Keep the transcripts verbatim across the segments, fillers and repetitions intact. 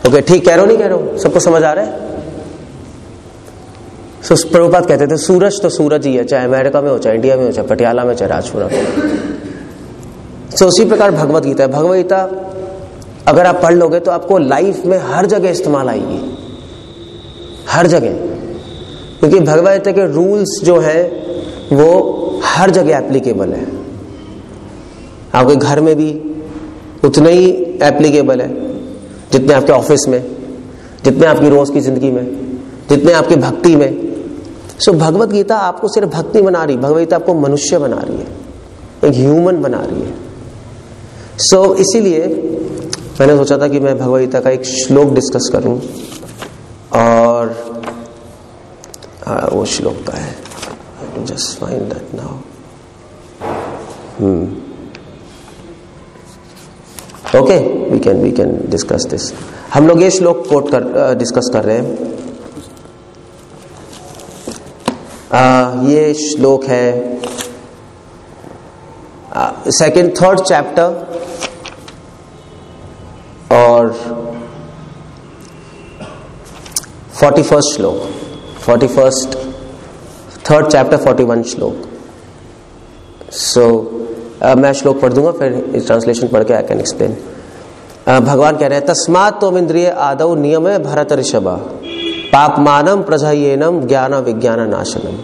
Okay ठीक कह रहे हो नहीं कह रहे हो, सबको समझ आ रहा है? सो so, प्रभुपाद कहते थे सूरज तो सूरज ही है, चाहे अमेरिका में हो, चाहे इंडिया में हो, चाहे पटियाला में, चाहे राजपुरा में। सो so, उसी प्रकार भगवत गीता है। भगवत गीता अगर आप पढ़ लोगे तो आपको लाइफ में हर जगह इस्तेमाल आएगी, हर जगह, क्योंकि भगवत गीता के रूल्स जो है वो हर जगह एप्लीकेबल है। आपके घर में भी उतने ही एप्लीकेबल है जितने आपके ऑफिस में, जितने आपकी रोज की जिंदगी में, जितने आपकी भक्ति में। सो so, भगवत गीता आपको सिर्फ भक्ति बना रही, भगवत गीता आपको मनुष्य बना रही है, एक ह्यूमन बना रही है। सो so, इसीलिए मैंने सोचा था कि मैं भगवत गीता का एक श्लोक डिस्कस करूं, और आ, वो श्लोक का है, just find that now. Hmm okay, we can we can discuss this. हम लोग ये श्लोक कोट कर डिस्कस कर रहे हैं। आ, ये श्लोक है सेकंड थर्ड चैप्टर और फोर्टी फर्स्ट श्लोक, forty first third chapter forty one श्लोक। सो मैं श्लोक पढ़ दूंगा, फिर इस ट्रांसलेशन पढ़ के आई कैन एक्सप्लेन। भगवान कह रहे हैं तस्मात् त्वम् इंद्रिये आदौ नियमे भरत ऋषभ पापमानम प्रजह्येनम ज्ञान विज्ञान नाशनम।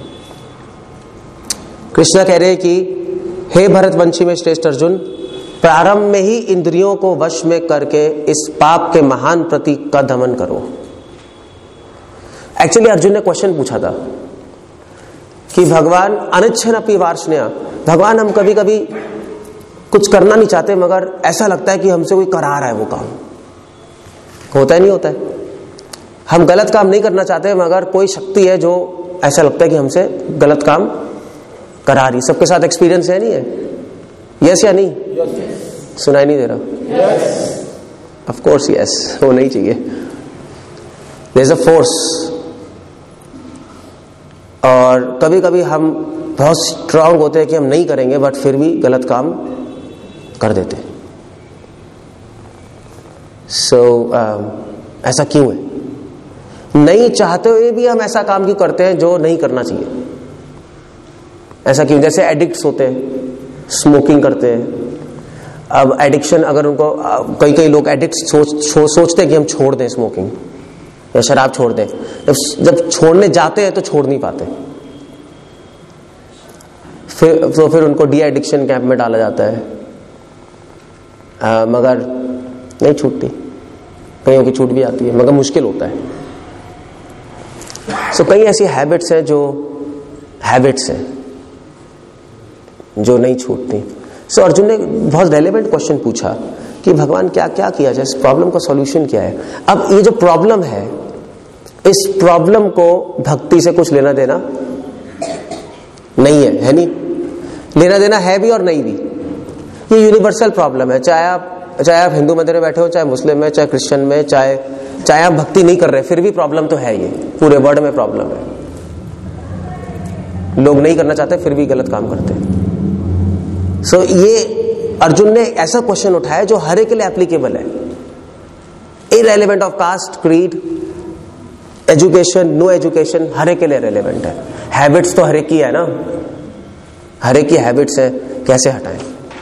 कृष्ण कह रहे हैं कि हे भरतवंशी में श्रेष्ठ अर्जुन, प्रारंभ में ही इंद्रियों को वश में करके इस पाप के महान प्रतीक का दमन करो। एक्चुअली अर्जुन ने क्वेश्चन पूछा था कि भगवान अनिच्छन अपि वार्ष्णेय, भगवान हम कभी कभी कुछ करना नहीं चाहते मगर ऐसा लगता है कि हमसे कोई करा रहा है वो काम। होता है नहीं होता है? हम गलत काम नहीं करना चाहते मगर कोई शक्ति है जो ऐसा लगता है कि हमसे गलत काम करा रही। सबके साथ एक्सपीरियंस है नहीं है? यस या नहीं? yes. सुनाई नहीं दे रहा? ऑफ कोर्स यस, वो नहीं चाहिए। There is a force. और कभी कभी हम बहुत स्ट्रांग होते हैं कि हम नहीं करेंगे, बट फिर भी गलत काम कर देते। सो so, uh, ऐसा क्यों है? नहीं चाहते हुए भी हम ऐसा काम क्यों करते हैं जो नहीं करना चाहिए? ऐसा क्यों? जैसे एडिक्ट्स होते हैं, स्मोकिंग करते हैं। अब एडिक्शन अगर उनको, कई कई लोग एडिक्ट सोच, सो, सोचते हैं कि हम छोड़ दें स्मोकिंग या शराब छोड़ दें, जब जब छोड़ने जाते हैं तो छोड़ नहीं पाते, फिर तो फिर उनको डी एडिक्शन कैंप में डाला जाता है। आ, मगर नहीं छूटती, कईयों की छूट भी आती है मगर मुश्किल होता है। सो so, कई ऐसी हैबिट्स हैं जो हैबिट्स हैं जो नहीं छूटती। सो so, अर्जुन ने बहुत रेलेवेंट क्वेश्चन पूछा कि भगवान क्या क्या किया जाए, इस प्रॉब्लम का सॉल्यूशन क्या है। अब ये जो प्रॉब्लम है, इस प्रॉब्लम को भक्ति से कुछ लेना देना नहीं है, है नहीं? लेना देना है भी और नहीं भी। ये यूनिवर्सल प्रॉब्लम है, चाहे आप चाहे आप हिंदू मंदिर में बैठे हो, चाहे मुस्लिम में, चाहे क्रिश्चियन में, चाहे चाहे आप भक्ति नहीं कर रहे, फिर भी प्रॉब्लम तो है। ये पूरे वर्ल्ड में प्रॉब्लम है। लोग नहीं करना चाहते फिर भी गलत काम करते हैं। सो so, ये अर्जुन ने ऐसा क्वेश्चन उठाया जो हर एक के लिए एप्लीकेबल है, irrelevant of caste, creed, education, no education, हर एक के लिए रेलेवेंट है। हैबिट्स तो हर एक की है ना, हर एक की हैबिट्स है, कैसे हटाएं?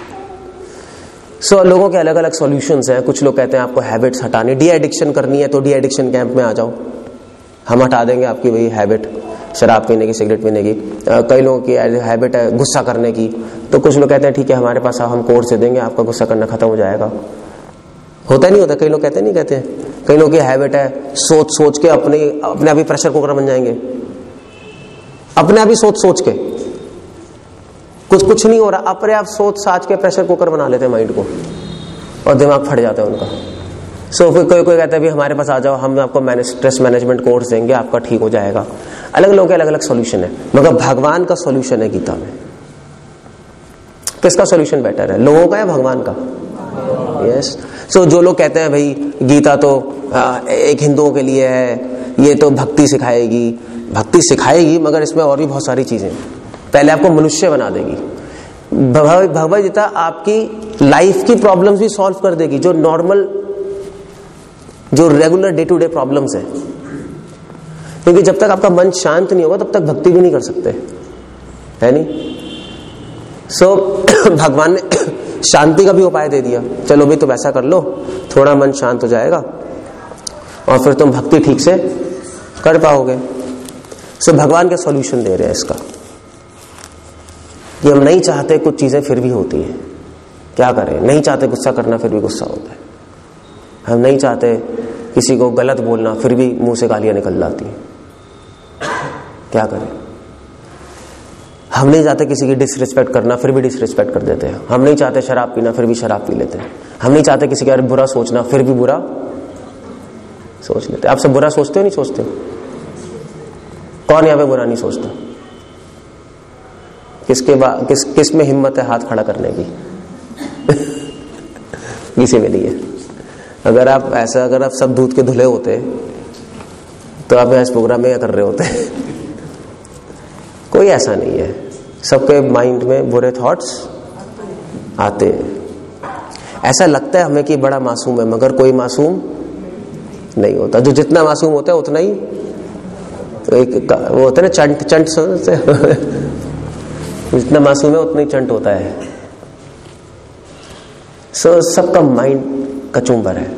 सो so, लोगों के अलग अलग सॉल्यूशंस हैं। कुछ लोग कहते हैं आपको हैबिट्स हटानी, डी एडिक्शन करनी है तो डी एडिक्शन कैंप में आ जाओ, हम हटा देंगे आपकी वही हैबिट, शराब पीने की, सिगरेट पीने की। कई लोगों की हैबिट है गुस्सा करने की, तो कुछ लोग कहते हैं ठीक है हमारे पास हम कोर्स दे देंगे, आपका गुस्सा करना खत्म हो जाएगा। होता नहीं होता? कई लोग कहते नहीं कहते हैं। कई लोगों की हैबिट है सोच सोच के अपने अपने आप ही प्रेशर कुकर बन जाएंगे, अपने आप ही सोच सोच के, कुछ कुछ नहीं हो रहा, अपने आप सोच साच के प्रेशर कुकर बना लेते हैं माइंड को और दिमाग फट जाता है उनका। सो so, फिर कोई कोई कहता है भी हमारे पास आ जाओ, हम आपको स्ट्रेस मैनेजमेंट कोर्स देंगे, आपका ठीक हो जाएगा। अलग लोगों के अलग अलग सॉल्यूशन है, मगर भगवान का सॉल्यूशन है गीता में। किसका सॉल्यूशन बेटर है, लोगों का या भगवान का? यस। सो जो लोग कहते हैं भाई गीता तो आ, एक हिंदुओं के लिए है, ये तो भक्ति सिखाएगी, भक्ति सिखाएगी मगर इसमें और भी बहुत सारी चीजें, पहले आपको मनुष्य बना देगी। भगवद गीता आपकी लाइफ की प्रॉब्लम्स भी सॉल्व कर देगी, जो नॉर्मल जो regular day to day problems है, क्योंकि जब तक आपका मन शांत नहीं होगा तब तक भक्ति भी नहीं कर सकते, है नहीं। सो so, भगवान ने शांति का भी उपाय दे दिया, चलो भाई तुम ऐसा कर लो, थोड़ा मन शांत हो जाएगा और फिर तुम भक्ति ठीक से कर पाओगे। सो so, भगवान क्या सॉल्यूशन दे रहे हैं इसका कि हम नहीं चाहते कुछ चीजें फिर भी होती हैं, क्या करें, नहीं चाहते गुस्सा करना फिर भी गुस्सा होता है, हम नहीं चाहते किसी को गलत बोलना फिर भी मुंह से गालियां निकल जाती हैं, क्या करें, हम नहीं चाहते किसी की डिसरिस्पेक्ट करना फिर भी डिसरिस्पेक्ट कर देते हैं, हम नहीं चाहते शराब पीना फिर भी शराब पी लेते हैं, हम नहीं चाहते किसी के बारे में बुरा सोचना फिर भी बुरा सोच लेते हैं। आप सब बुरा सोचते हो नहीं सोचते हो? कौन यहाँ पे बुरा नहीं सोचता? किसके बाद किस किस में हिम्मत है हाथ खड़ा करने की? किसी में नहीं है। अगर आप ऐसा अगर आप सब दूध के धुले होते तो आप इस प्रोग्राम में क्या कर रहे होते? कोई ऐसा नहीं है, सबके माइंड में बुरे थॉट्स आते हैं। ऐसा लगता है हमें कि बड़ा मासूम है, मगर कोई मासूम नहीं होता। जो जितना मासूम होता है उतना ही एक वो होता है ना चंट चंट समझते जितना मासूम है उतना ही चंट होता है। सो so, सबका माइंड कचुम्बर है।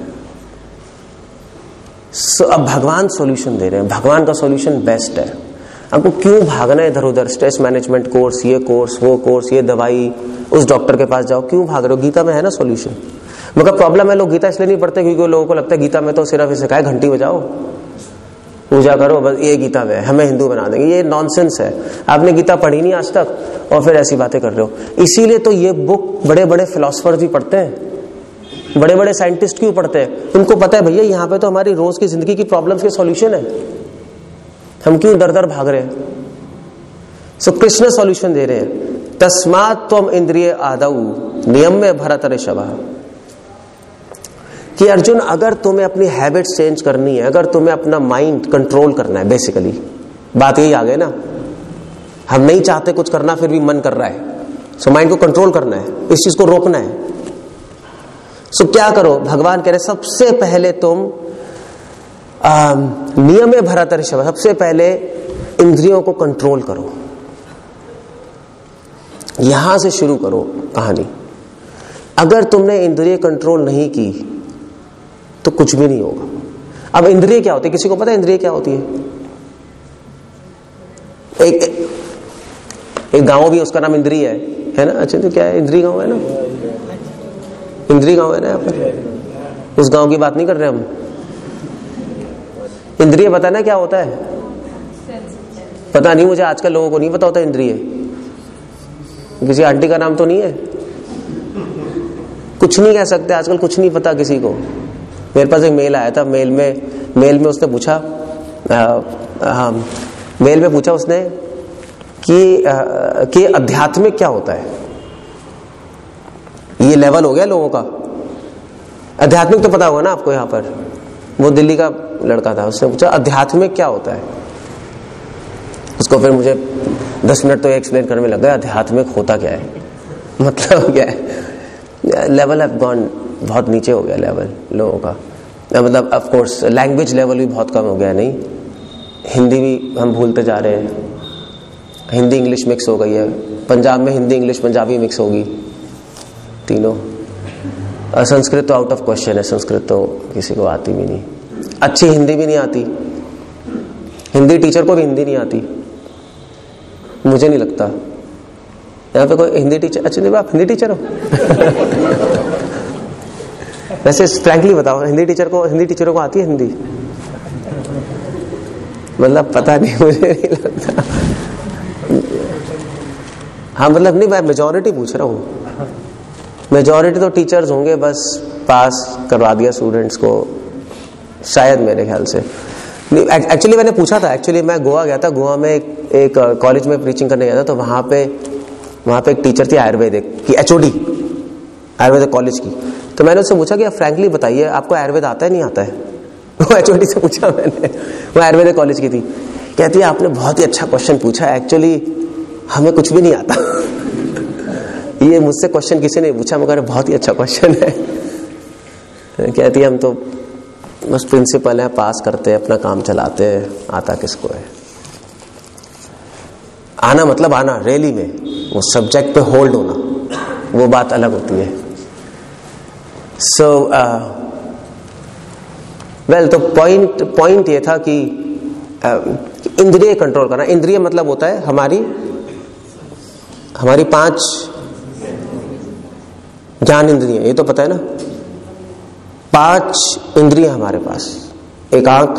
सो so, अब भगवान सॉल्यूशन दे रहे हैं, भगवान का सॉल्यूशन बेस्ट है। आपको क्यों भागना है इधर उधर, स्ट्रेस मैनेजमेंट कोर्स, ये कोर्स वो कोर्स, ये दवाई, उस डॉक्टर के पास जाओ, क्यों भाग रहे हो? गीता में है ना सॉल्यूशन। मगर प्रॉब्लम है लोग गीता इसलिए नहीं पढ़ते क्योंकि लोगों को लगता है गीता में तो सिर्फ इसे कहा घंटी बजाओ, पूजा करो, बस ये गीता में हमें हिंदू बना देंगे। ये नॉनसेंस है, आपने गीता पढ़ी नहीं आज तक और फिर ऐसी बातें कर रहे हो। इसीलिए तो ये बुक बड़े बड़े फिलोसफर भी पढ़ते हैं, बड़े बड़े साइंटिस्ट क्यों पढ़ते हैं? उनको पता है भैया यहाँ पे तो हमारी रोज की जिंदगी की प्रॉब्लम्स के सॉल्यूशन है, हम क्यों दर दर भाग रहे हैं? सो so, कृष्ण सॉल्यूशन दे रहे हैं, तस्मात् त्वम इंद्रिय आदौ नियम में भरत ऋषभ, कि अर्जुन अगर तुम्हें अपनी हैबिट्स चेंज करनी है, अगर तुम्हें अपना माइंड कंट्रोल करना है, बेसिकली बात यही आ गई ना, हम नहीं चाहते कुछ करना फिर भी मन कर रहा है, सो so, माइंड को कंट्रोल करना है, इस चीज को रोकना है। सो so, क्या करो? भगवान कह रहे सबसे पहले तुम नियमे भरत ऋषभ, सबसे पहले इंद्रियों को कंट्रोल करो, यहां से शुरू करो कहानी। अगर तुमने इंद्रिय कंट्रोल नहीं की तो कुछ भी नहीं होगा। अब इंद्रिय क्या होती है? किसी को पता है इंद्रिय क्या होती है? एक एक, एक गांव भी उसका नाम इंद्रिय है, है ना? अच्छा, तो क्या है? इंद्रिय गांव है ना, इंद्रिय गांव है ना। यहाँ पर उस गांव की बात नहीं कर रहे हम। इंद्रिय पता ना क्या होता है? पता नहीं, मुझे आजकल लोगों को नहीं पता होता इंद्रिय। किसी आंटी का नाम तो नहीं है? कुछ नहीं कह सकते आजकल, कुछ नहीं पता किसी को। मेरे पास एक मेल आया था, मेल में मेल में उसने पूछा, हाँ मेल में पूछा उसने कि आ, कि अध्यात्मिक क्या होता है। ये लेवल हो गया लोगों का। आध्यात्मिक तो पता होगा ना आपको। यहाँ पर वो दिल्ली का लड़का था, उसने पूछा आध्यात्मिक क्या होता है। उसको फिर मुझे दस मिनट तो एक्सप्लेन करने में लग गया आध्यात्मिक होता क्या है, मतलब क्या है। लेवल हैव गॉन, बहुत नीचे हो गया लेवल लोगों का। मतलब ऑफ कोर्स लैंग्वेज लेवल भी बहुत कम हो गया। नहीं, हिंदी भी हम भूलते जा रहे हैं, हिंदी इंग्लिश मिक्स हो गई है। पंजाब में हिंदी इंग्लिश पंजाबी मिक्स होगी तीनों। संस्कृत तो आउट ऑफ क्वेश्चन है, संस्कृत तो किसी को आती भी नहीं, अच्छी हिंदी भी नहीं आती। हिंदी टीचर को भी हिंदी नहीं आती, मुझे नहीं लगता यहाँ पे कोई हिंदी टीचर। अच्छा नहीं, आप हिंदी टीचर हो? वैसे फ्रैंकली बताओ, हिंदी टीचर को हिंदी टीचरों को आती है हिंदी? मतलब पता नहीं, मुझे नहीं लगता। हाँ मतलब नहीं, मैं मेजॉरिटी पूछ रहा हूँ। मेजॉरिटी तो टीचर्स होंगे, बस पास करवा दिया स्टूडेंट्स को शायद, मेरे ख्याल से। एक्चुअली मैंने पूछा था, एक्चुअली मैं गोवा गया था, गोवा में एक, एक कॉलेज में प्रीचिंग करने गया था। तो वहां पे वहां पे एक टीचर थी आयुर्वेदिक की, एचओडी आयुर्वेदिक कॉलेज की। तो मैंने उससे पूछा कि आप फ्रैंकली बताइए आपको आयुर्वेद आता है नहीं आता है? वो एचओडी से पूछा मैंने, वो आयुर्वेदिक कॉलेज की थी। कहती है आपने बहुत ही अच्छा क्वेश्चन पूछा, एक्चुअली हमें कुछ भी नहीं आता। ये मुझसे क्वेश्चन किसी ने पूछा, मगर बहुत ही अच्छा क्वेश्चन है। कहती है हम तो बस प्रिंसिपल है, पास करते हैं, अपना काम चलाते हैं, आता किसको है। आना मतलब आना रैली में, वो सब्जेक्ट पे होल्ड होना, वो बात अलग होती है। सो वेल, तो पॉइंट पॉइंट ये था कि uh, इंद्रिय कंट्रोल करना। इंद्रिय मतलब होता है हमारी हमारी पांच ज्ञान इंद्रिय, ये तो पता है ना। पांच इंद्रिय हमारे पास, एक आंख,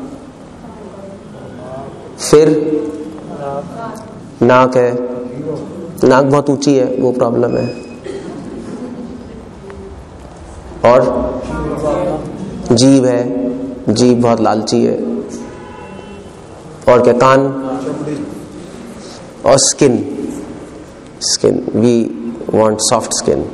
फिर नाक है, नाक बहुत ऊंची है, वो प्रॉब्लम है, और जीभ है, जीभ बहुत लालची है, और क्या, कान, और skin, skin we want soft skin,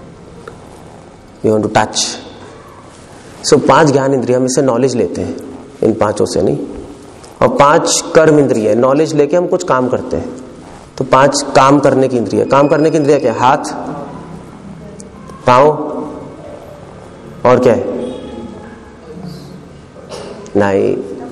we want to touch. So पांच ज्ञान इंद्रिय, हम इससे नॉलेज लेते हैं, इन पांचों से नहीं। और पांच कर्म इंद्रिय, नॉलेज लेके हम कुछ काम करते हैं। तो पांच काम करने की इंद्रिय, काम करने की इंद्रिय क्या है? हाथ, पांव, और क्या है? नहीं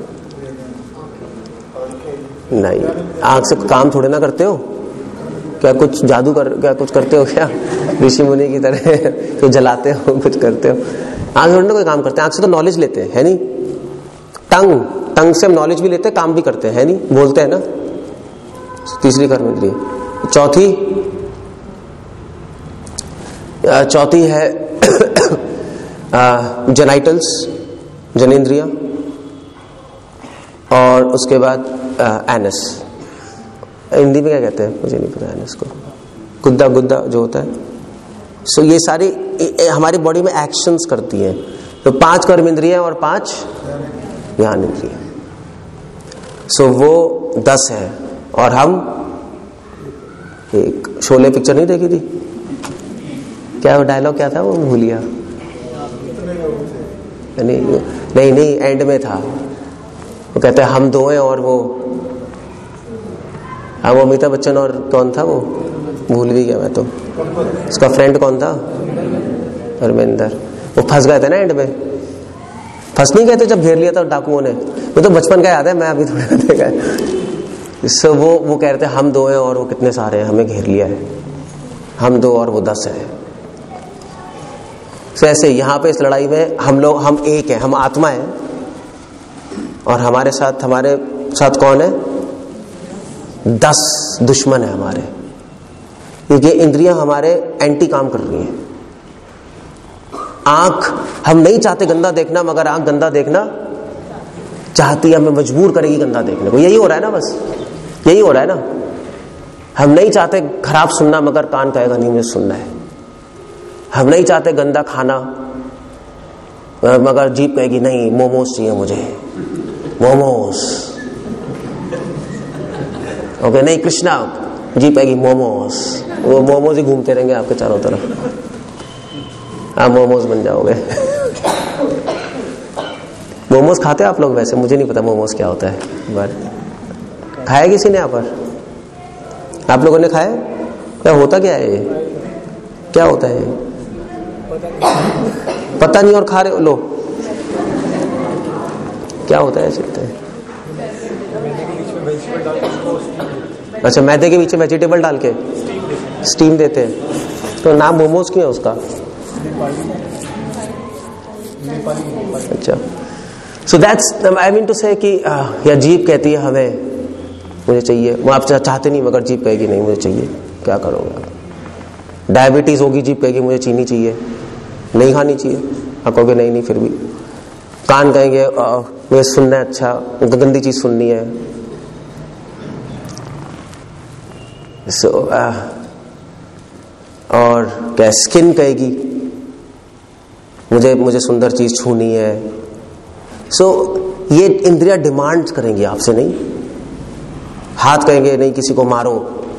नहीं, आंख से काम थोड़े ना करते हो क्या? कुछ जादू कर, क्या कुछ करते हो क्या ऋषि मुनि की तरह? तो जलाते हो, कुछ करते हो? आंख थोड़े ना कोई काम करते हैं, आंख से तो नॉलेज लेते हैं, है नहीं? टंग, टंग से हम नॉलेज भी लेते हैं, काम भी करते हैं, है नहीं? बोलते हैं ना। तीसरी कर्म इंद्रिय। चौथी चौथी है जेनाइटल्स, जनेंद्रिया, और उसके बाद एनस। हिंदी में क्या कहते हैं मुझे नहीं पता, एनस को गुद्दा, गुद्दा जो होता है। सो so, ये सारी हमारी बॉडी में एक्शंस करती हैं। तो पांच कर्म इंद्रिय और पांच ज्ञान इंद्रिय। सो so, वो दस है। और हम एक शोले पिक्चर नहीं देखी थी क्या? वो डायलॉग क्या था, वो भूलिया। नहीं नहीं नहीं एंड में था, वो कहते हैं हम दो हैं, और वो हाँ वो अमिताभ बच्चन, और कौन था वो, भूल भी गया मैं तो। उसका फ्रेंड कौन था? धर्मेंद्र। वो फंस गए थे ना एंड में। फंस नहीं गए थे जब घेर लिया था डाकुओं ने? वो तो बचपन का याद है, मैं अभी थोड़ा देखा है। सो वो वो कह रहे थे हम दो हैं और वो कितने सारे हैं, हमें घेर लिया है, हम दो और वो दस है। सो ऐसे यहाँ पे इस लड़ाई में हम लोग, हम एक है, हम आत्मा है, और हमारे साथ हमारे साथ कौन है? दस दुश्मन है हमारे। ये इंद्रियां हमारे एंटी काम कर रही हैं। आंख, हम नहीं चाहते गंदा देखना, मगर आंख गंदा देखना चाहती है, हमें मजबूर करेगी गंदा देखने को। यही हो रहा है ना, बस यही हो रहा है ना। हम नहीं चाहते खराब सुनना, मगर कान कहेगा नहीं मुझे सुनना है। हम नहीं चाहते गंदा खाना, मगर जीभ कहेगी नहीं मोमोज चाहिए मुझे, मोमोज। ओके, नहीं कृष्णा, जीभ कहेगी मोमोज। वो मोमोज ही घूमते रहेंगे आपके चारों तरफ, आप मोमोज बन जाओगे। मोमोज खाते हैं आप लोग? वैसे मुझे नहीं पता मोमोज क्या होता है, बट खाया किसी ने यहाँ पर? आप लोगों ने खाया? क्या होता क्या है ये, क्या होता है ये? पता नहीं और खा रहे हो लो, क्या होता है? चलते हैं। अच्छा, मैदे के बीच में वेजिटेबल डाल के स्टीम देते हैं, तो नाम मोमोज क्यों है उसका? अच्छा, so that's I mean to say कि या जीभ कहती है हमें मुझे चाहिए, वो आप चाहते नहीं मगर जीभ कहेगी नहीं मुझे चाहिए। क्या करोगे आप? डायबिटीज होगी, जीभ कहेगी मुझे चीनी चाहिए, नहीं खानी चाहिए, आप कहोगे नहीं नहीं फिर भी। कान कहेंगे मुझे सुनना है, अच्छा गंदी चीज सुननी है। सो so, uh, और क्या, स्किन कहेगी मुझे मुझे सुंदर चीज छूनी है। सो so, ये इंद्रियां डिमांड करेंगी आपसे, नहीं। हाथ कहेंगे नहीं किसी को मारो,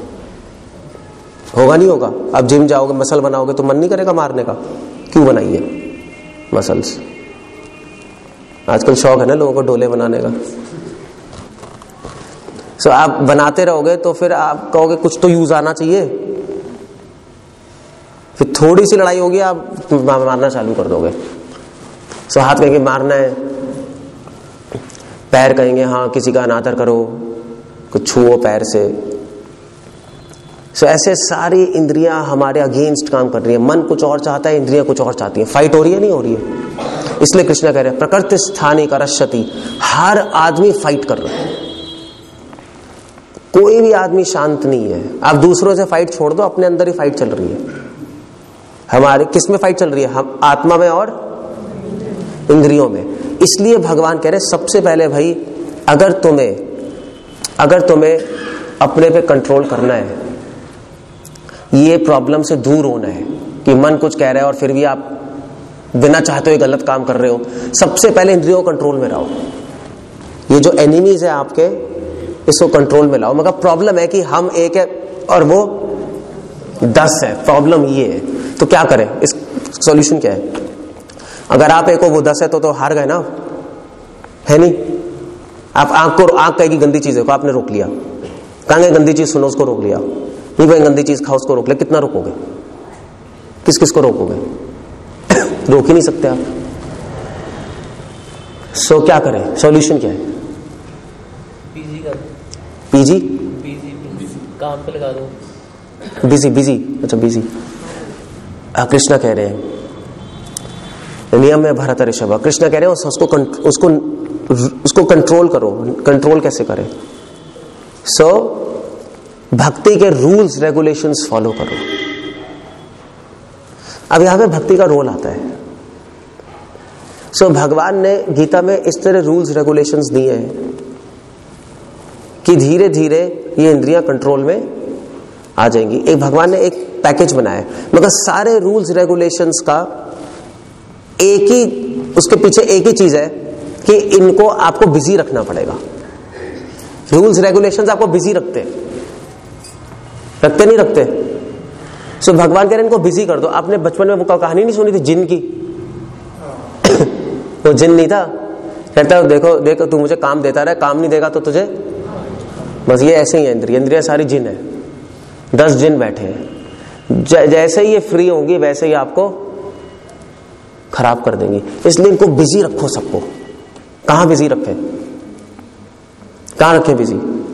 होगा नहीं होगा। अब जिम जाओगे, मसल बनाओगे तो मन नहीं करेगा मारने का, क्यों बनाइए मसल्स? आजकल शौक है ना लोगों को डोले बनाने का। सो so, आप बनाते रहोगे तो फिर आप कहोगे कुछ तो यूज आना चाहिए, फिर थोड़ी सी लड़ाई होगी आप मारना चालू कर दोगे। सो हाथ कहेंगे मारना है, पैर कहेंगे हाँ किसी का अनादर करो, कुछ छुओ पैर से। सो so, ऐसे सारी इंद्रियां हमारे अगेंस्ट काम कर रही है। मन कुछ और चाहता है, इंद्रियां कुछ और चाहती है। फाइट हो रही है नहीं हो रही है? इसलिए कृष्ण कह रहे हैं प्रकृति स्थानी करश्यति, हर आदमी फाइट कर रहा है, कोई भी आदमी शांत नहीं है। आप दूसरों से फाइट छोड़ दो, अपने अंदर ही फाइट चल रही है। हमारे किस में फाइट चल रही है? हम आत्मा में और इंद्रियों में। इसलिए भगवान कह रहे सबसे पहले भाई अगर तुम्हें अगर तुम्हें अपने पे कंट्रोल करना है, ये प्रॉब्लम से दूर होना है कि मन कुछ कह रहा है और फिर भी आप बिना चाहते हुए गलत काम कर रहे हो, सबसे पहले इंद्रियों कंट्रोल में रहो। ये जो एनिमीज है आपके, इसको कंट्रोल में लाओ। मगर प्रॉब्लम है कि हम एक है और वो दस है। प्रॉब्लम ये है, तो क्या करें? इस सॉल्यूशन क्या है? अगर आप एक हो वो दस है तो तो हार गए ना, है नहीं? आप आंख को आंख कहेगी गंदी चीज है को आपने रोक लिया, कहेंगे गंदी चीज सुनो उसको रोक लिया, नहीं भाई गंदी चीज खाओ उसको रोक लिया। कितना रोकोगे? किस किस को रोकोगे? रोक ही नहीं सकते आप। सो so, क्या करें? सॉल्यूशन क्या है? पीजी कर पीजी पीजी काम पे लगा दो। बिजी बिजी अच्छा बिजी। कृष्णा कह रहे हैं नियम में भरत ऋषभ, कृष्णा कह रहे हैं उसको उसको उसको कंट्रोल करो। कंट्रोल कैसे करें? सो so, भक्ति के रूल्स रेगुलेशंस फॉलो करो। अब यहां पे भक्ति का रोल आता है। सो so, भगवान ने गीता में इस तरह रूल्स रेगुलेशंस दिए हैं कि धीरे धीरे ये इंद्रियां कंट्रोल में आ जाएंगी। एक भगवान ने एक पैकेज बनाया है, मगर सारे रूल्स रेगुलेशंस का एक ही, उसके पीछे एक ही चीज है कि इनको आपको बिजी रखना पड़ेगा। रूल्स रेगुलेशंस आपको बिजी रखते रखते नहीं रखते। सो so, भगवान कह रहे हैं इनको बिजी कर दो। आपने बचपन में वो कहानी नहीं सुनी थी जिन की? वो जिन नहीं था, कहता देखो देखो तू मुझे काम देता रहा, काम नहीं देगा तो तुझे बस। ये ऐसे ही है, इंद्रिया इंद्रिया सारी जिन है। दस जिन बैठे हैं, जैसे ही ये फ्री होंगी वैसे ही आपको खराब कर देंगी। इसलिए इनको बिजी रखो सबको। कहां बिजी रखें? कहां रखें बिजी?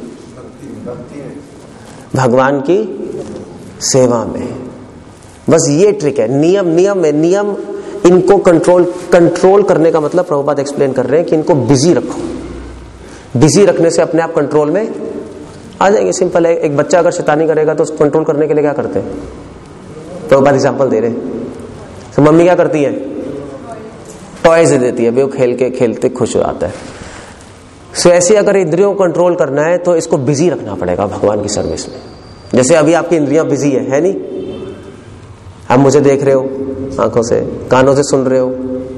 भगवान की सेवा में। बस ये ट्रिक है। नियम नियम में नियम इनको कंट्रोल कंट्रोल करने का मतलब प्रभुपाद एक्सप्लेन कर रहे हैं कि इनको बिजी रखो। बिजी रखने से अपने आप कंट्रोल में आ जाएंगे। सिंपल है, एक बच्चा अगर शैतानी करेगा तो उसको कंट्रोल करने के लिए क्या करते हैं? प्रभुपाद एग्जांपल दे रहे हैं। तो मम्मी क्या करती है? टॉयज दे देती है, वो खेल के खेलते खुश हो जाता है। सो ऐसे अगर इंद्रियों को कंट्रोल करना है तो इसको बिजी रखना पड़ेगा भगवान की सर्विस में। जैसे अभी आपकी इंद्रियां बिजी है, है नहीं? आप मुझे देख रहे हो आंखों से, कानों से सुन रहे हो,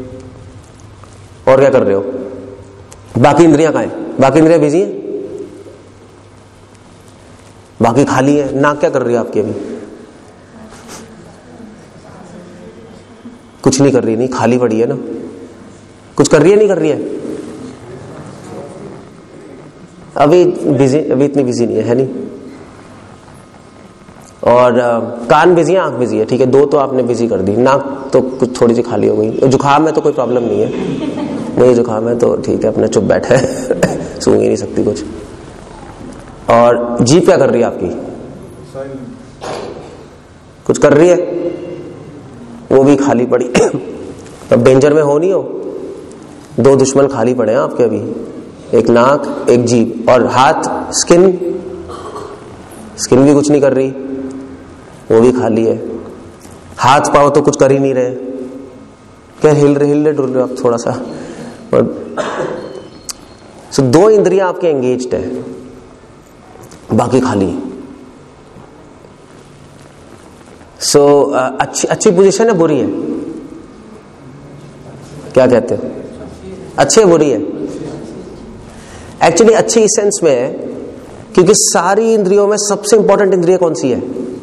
और क्या कर रहे हो? बाकी इंद्रियां कहां है? बाकी इंद्रियां बिजी है, बाकी खाली है। नाक क्या कर रही है आपकी? अभी कुछ नहीं कर रही, नहीं खाली पड़ी है ना। कुछ कर रही है नहीं कर रही है? अभी बिजी, अभी इतनी बिजी नहीं है, है नहीं? और आ, कान बिजी है, आंख बिजी है, ठीक है, दो तो आपने बिजी कर दी। नाक तो कुछ थोड़ी सी खाली हो गई। जुकाम है तो कोई प्रॉब्लम नहीं है, नहीं जुकाम है तो ठीक है, अपना चुप बैठा है, सूंघ ही नहीं सकती कुछ। और जीभ क्या कर रही है आपकी? कुछ कर रही है, वो भी खाली पड़ी। तब डेंजर में हो नहीं हो। दो दुश्मन खाली पड़े हैं आपके अभी, एक नाक एक जीभ। और हाथ, स्किन स्किन भी कुछ नहीं कर रही, वो भी खाली है। हाथ पाओ तो कुछ कर ही नहीं रहे, क्या हिल रहे हिल रहे डुल रहे आप थोड़ा सा। और सो दो इंद्रियां आपके एंगेज्ड है, बाकी खाली। सो so, अच्छी अच्छी पोजीशन है बुरी है? क्या कहते हैं? अच्छी है बुरी है? एक्चुअली अच्छी इस सेंस में है क्योंकि सारी इंद्रियों में सबसे इंपॉर्टेंट इंद्रिय कौन सी है?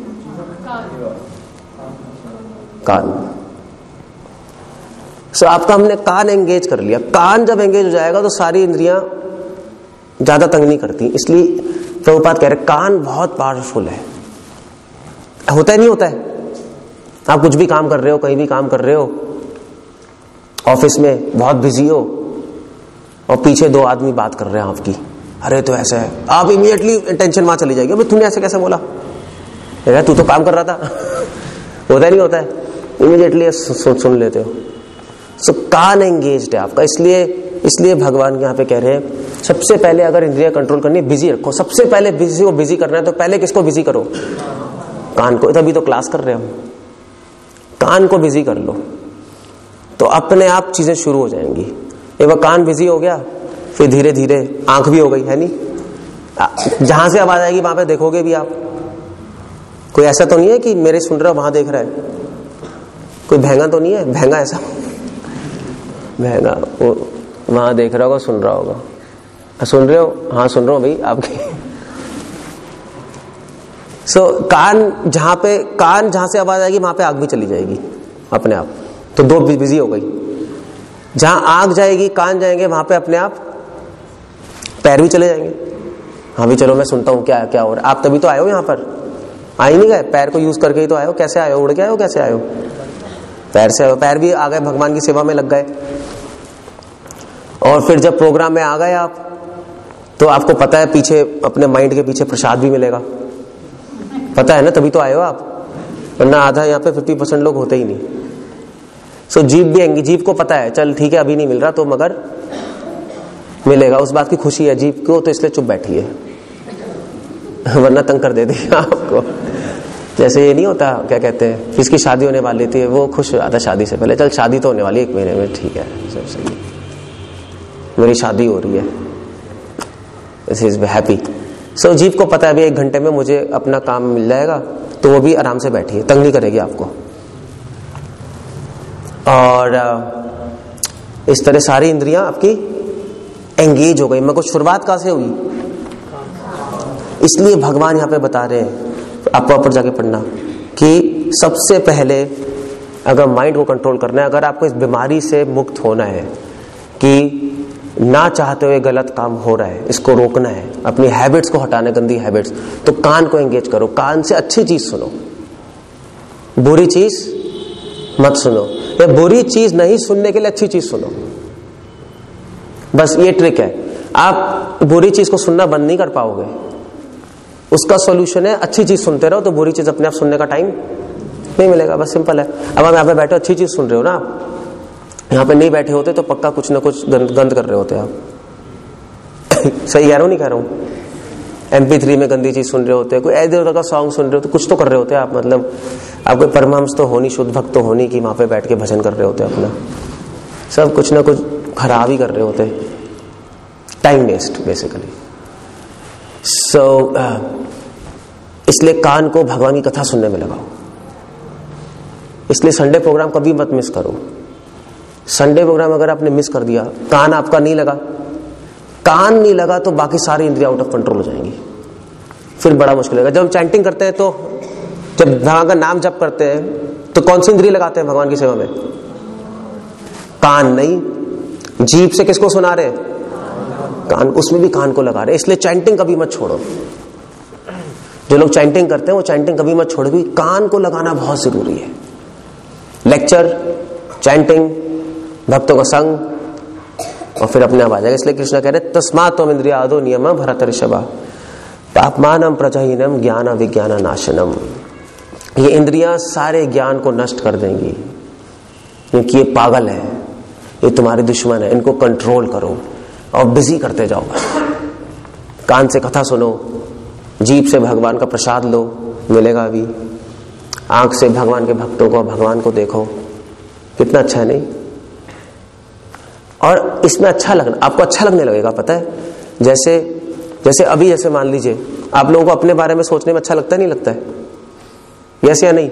कान। सो so, आपका हमने कान एंगेज कर लिया। कान जब एंगेज हो जाएगा तो सारी इंद्रियां ज्यादा तंग नहीं करती। इसलिए प्रभुपाद कह रहे कान बहुत पावरफुल है। होता है नहीं होता है? आप कुछ भी काम कर रहे हो, कहीं भी काम कर रहे हो, ऑफिस में बहुत बिजी हो और पीछे दो आदमी बात कर रहे हैं आपकी, अरे तो ऐसा है, आप इमीडिएटली टेंशन वहां चली जाएगी, अबे तूने ऐसे कैसे बोला, तू तो काम कर रहा था होता नहीं होता है, इमीडिएटली सुन, सुन लेते हो। सो कान एंगेज्ड है आपका, इसलिए इसलिए भगवान यहाँ पे कह रहे हैं सबसे पहले अगर इंद्रिया कंट्रोल करनी है बिजी रखो, सबसे पहले बिजी को बिजी करना है तो पहले किसको बिजी करो, कान को। तभी तो क्लास कर रहे हो हम, कान को बिजी कर लो तो अपने आप चीजें शुरू हो जाएंगी। एक बार कान बिजी हो गया फिर धीरे धीरे आंख भी हो गई, है नहीं, जहां से आवाज आएगी वहां पे देखोगे भी आप। कोई ऐसा तो नहीं है कि मेरे सुन रहा वहां देख रहा है, कोई भैंगा तो नहीं है, भैंगा ऐसा भैंगा वो वहां देख रहा होगा सुन रहा होगा, सुन रहे हो, हाँ सुन रहा हूं भाई आपके। सो so, कान जहां पे कान जहां से आवाज आएगी वहां पे आग भी चली जाएगी अपने आप, तो दो बिजी हो गई। जहां आग जाएगी कान जाएंगे वहां पे अपने आप पैर भी चले जाएंगे, हाँ भी चलो मैं सुनता हूं क्या क्या हो रहा है। आप तभी तो आए हो यहाँ पर, आ ही नहीं गए, पैर को यूज करके ही तो आए हो। कैसे आए हो, उड़ के आए हो, कैसे आए हो, पैर से आए हो, पैर भी आ गए भगवान की सेवा में लग गए। और फिर जब प्रोग्राम में आ गए आप तो आपको पता है पीछे अपने माइंड के पीछे प्रसाद भी मिलेगा, पता है ना, तभी तो आए हो आप, वरना आधा यहाँ पे फिफ्टी परसेंट लोग होते ही नहीं। सो so, जीप भी आएंगी, जीप को पता है चल ठीक है अभी नहीं मिल रहा तो मगर मिलेगा, उस बात की खुशी है जीप को, तो इसलिए चुप बैठी है वरना तंग कर देती है आपको। जैसे ये नहीं होता, क्या कहते हैं, किसकी शादी होने वाली थी, वो खुश आता शादी से पहले, चल शादी तो होने वाली एक महीने में, ठीक है सब सही, मेरी शादी हो रही है, दिस इज हैप्पी। सो जीप को पता है अभी एक घंटे में मुझे अपना काम मिल जाएगा, तो वो भी आराम से बैठी है, तंग नहीं करेगी आपको। और इस तरह सारी इंद्रियां आपकी एंगेज हो गई। मगर शुरुआत कहां से हुई, इसलिए भगवान यहां पे बता रहे हैं, आप प्रॉपर जाके पढ़ना, कि सबसे पहले अगर माइंड को कंट्रोल करना है, अगर आपको इस बीमारी से मुक्त होना है कि ना चाहते हुए गलत काम हो रहा है, इसको रोकना है, अपनी हैबिट्स को हटाना, गंदी हैबिट्स, तो कान को एंगेज करो, कान से अच्छी चीज सुनो, बुरी चीज मत सुनो, या बुरी चीज नहीं सुनने के लिए अच्छी चीज सुनो, बस ये ट्रिक है। आप बुरी चीज को सुनना बंद नहीं कर पाओगे, उसका सॉल्यूशन है अच्छी चीज सुनते रहो, तो बुरी चीज अपने आप सुनने का टाइम नहीं मिलेगा, बस सिंपल है। अब आप यहाँ पे बैठे अच्छी चीज सुन रहे हो ना, आप यहाँ पे नहीं बैठे होते तो पक्का कुछ ना कुछ गंद, गंद कर रहे होते आप सही कह रहा हूँ नहीं कह रहा हूँ, एम पी थ्री में गंदी चीज सुन रहे होते, कोई ऐसे का सॉन्ग सुन रहे हो, तो कुछ तो कर रहे होते आप, मतलब आप कोई परमहंस तो होनी, शुद्ध भक्त तो होनी कि वहां पे बैठ के भजन कर रहे होते अपना, सब कुछ ना कुछ खराब ही कर रहे होते, टाइम वेस्ट बेसिकली। सो इसलिए कान को भगवान की कथा सुनने में लगाओ। इसलिए संडे प्रोग्राम कभी मत मिस करो। संडे प्रोग्राम अगर आपने मिस कर दिया, कान आपका नहीं लगा, कान नहीं लगा तो बाकी सारी इंद्रियां आउट ऑफ कंट्रोल हो जाएंगी, फिर बड़ा मुश्किल होगा। जब हम चैंटिंग करते हैं, तो जब भगवान का नाम जप करते हैं, तो कौन सी इंद्रिय लगाते हैं भगवान की सेवा में, कान नहीं, जीभ से किसको सुना रहे, कान, उसमें भी कान को लगा रहे। इसलिए चैंटिंग कभी मत छोड़ो। जो लोग चैंटिंग करते हैं वो चैंटिंग कभी मत छोड़ो, क्योंकि कान को लगाना बहुत जरूरी है। लेक्चर, चैंटिंग, भक्तों का संग, और फिर अपने आप आ जाएगा। इसलिए कृष्ण कह रहे तस्मात् त्वम् इंद्रियादो नियम भरत ऋषभ पापमानम प्रजहीनम ज्ञान विज्ञान नाशनम। ये इंद्रियां सारे ज्ञान को नष्ट कर देंगी, क्योंकि ये पागल है, ये तुम्हारे दुश्मन है, इनको कंट्रोल करो और बिजी करते जाओ। कान से कथा सुनो, जीभ से भगवान का प्रसाद लो, मिलेगा अभी, आंख से भगवान के भक्तों को, भगवान को देखो, कितना अच्छा है नहीं। और इसमें अच्छा लगना, आपको अच्छा लगने लगेगा, पता है, जैसे जैसे अभी जैसे मान लीजिए आप लोगों को अपने बारे में सोचने में अच्छा लगता है, नहीं लगता है, यस या नहीं,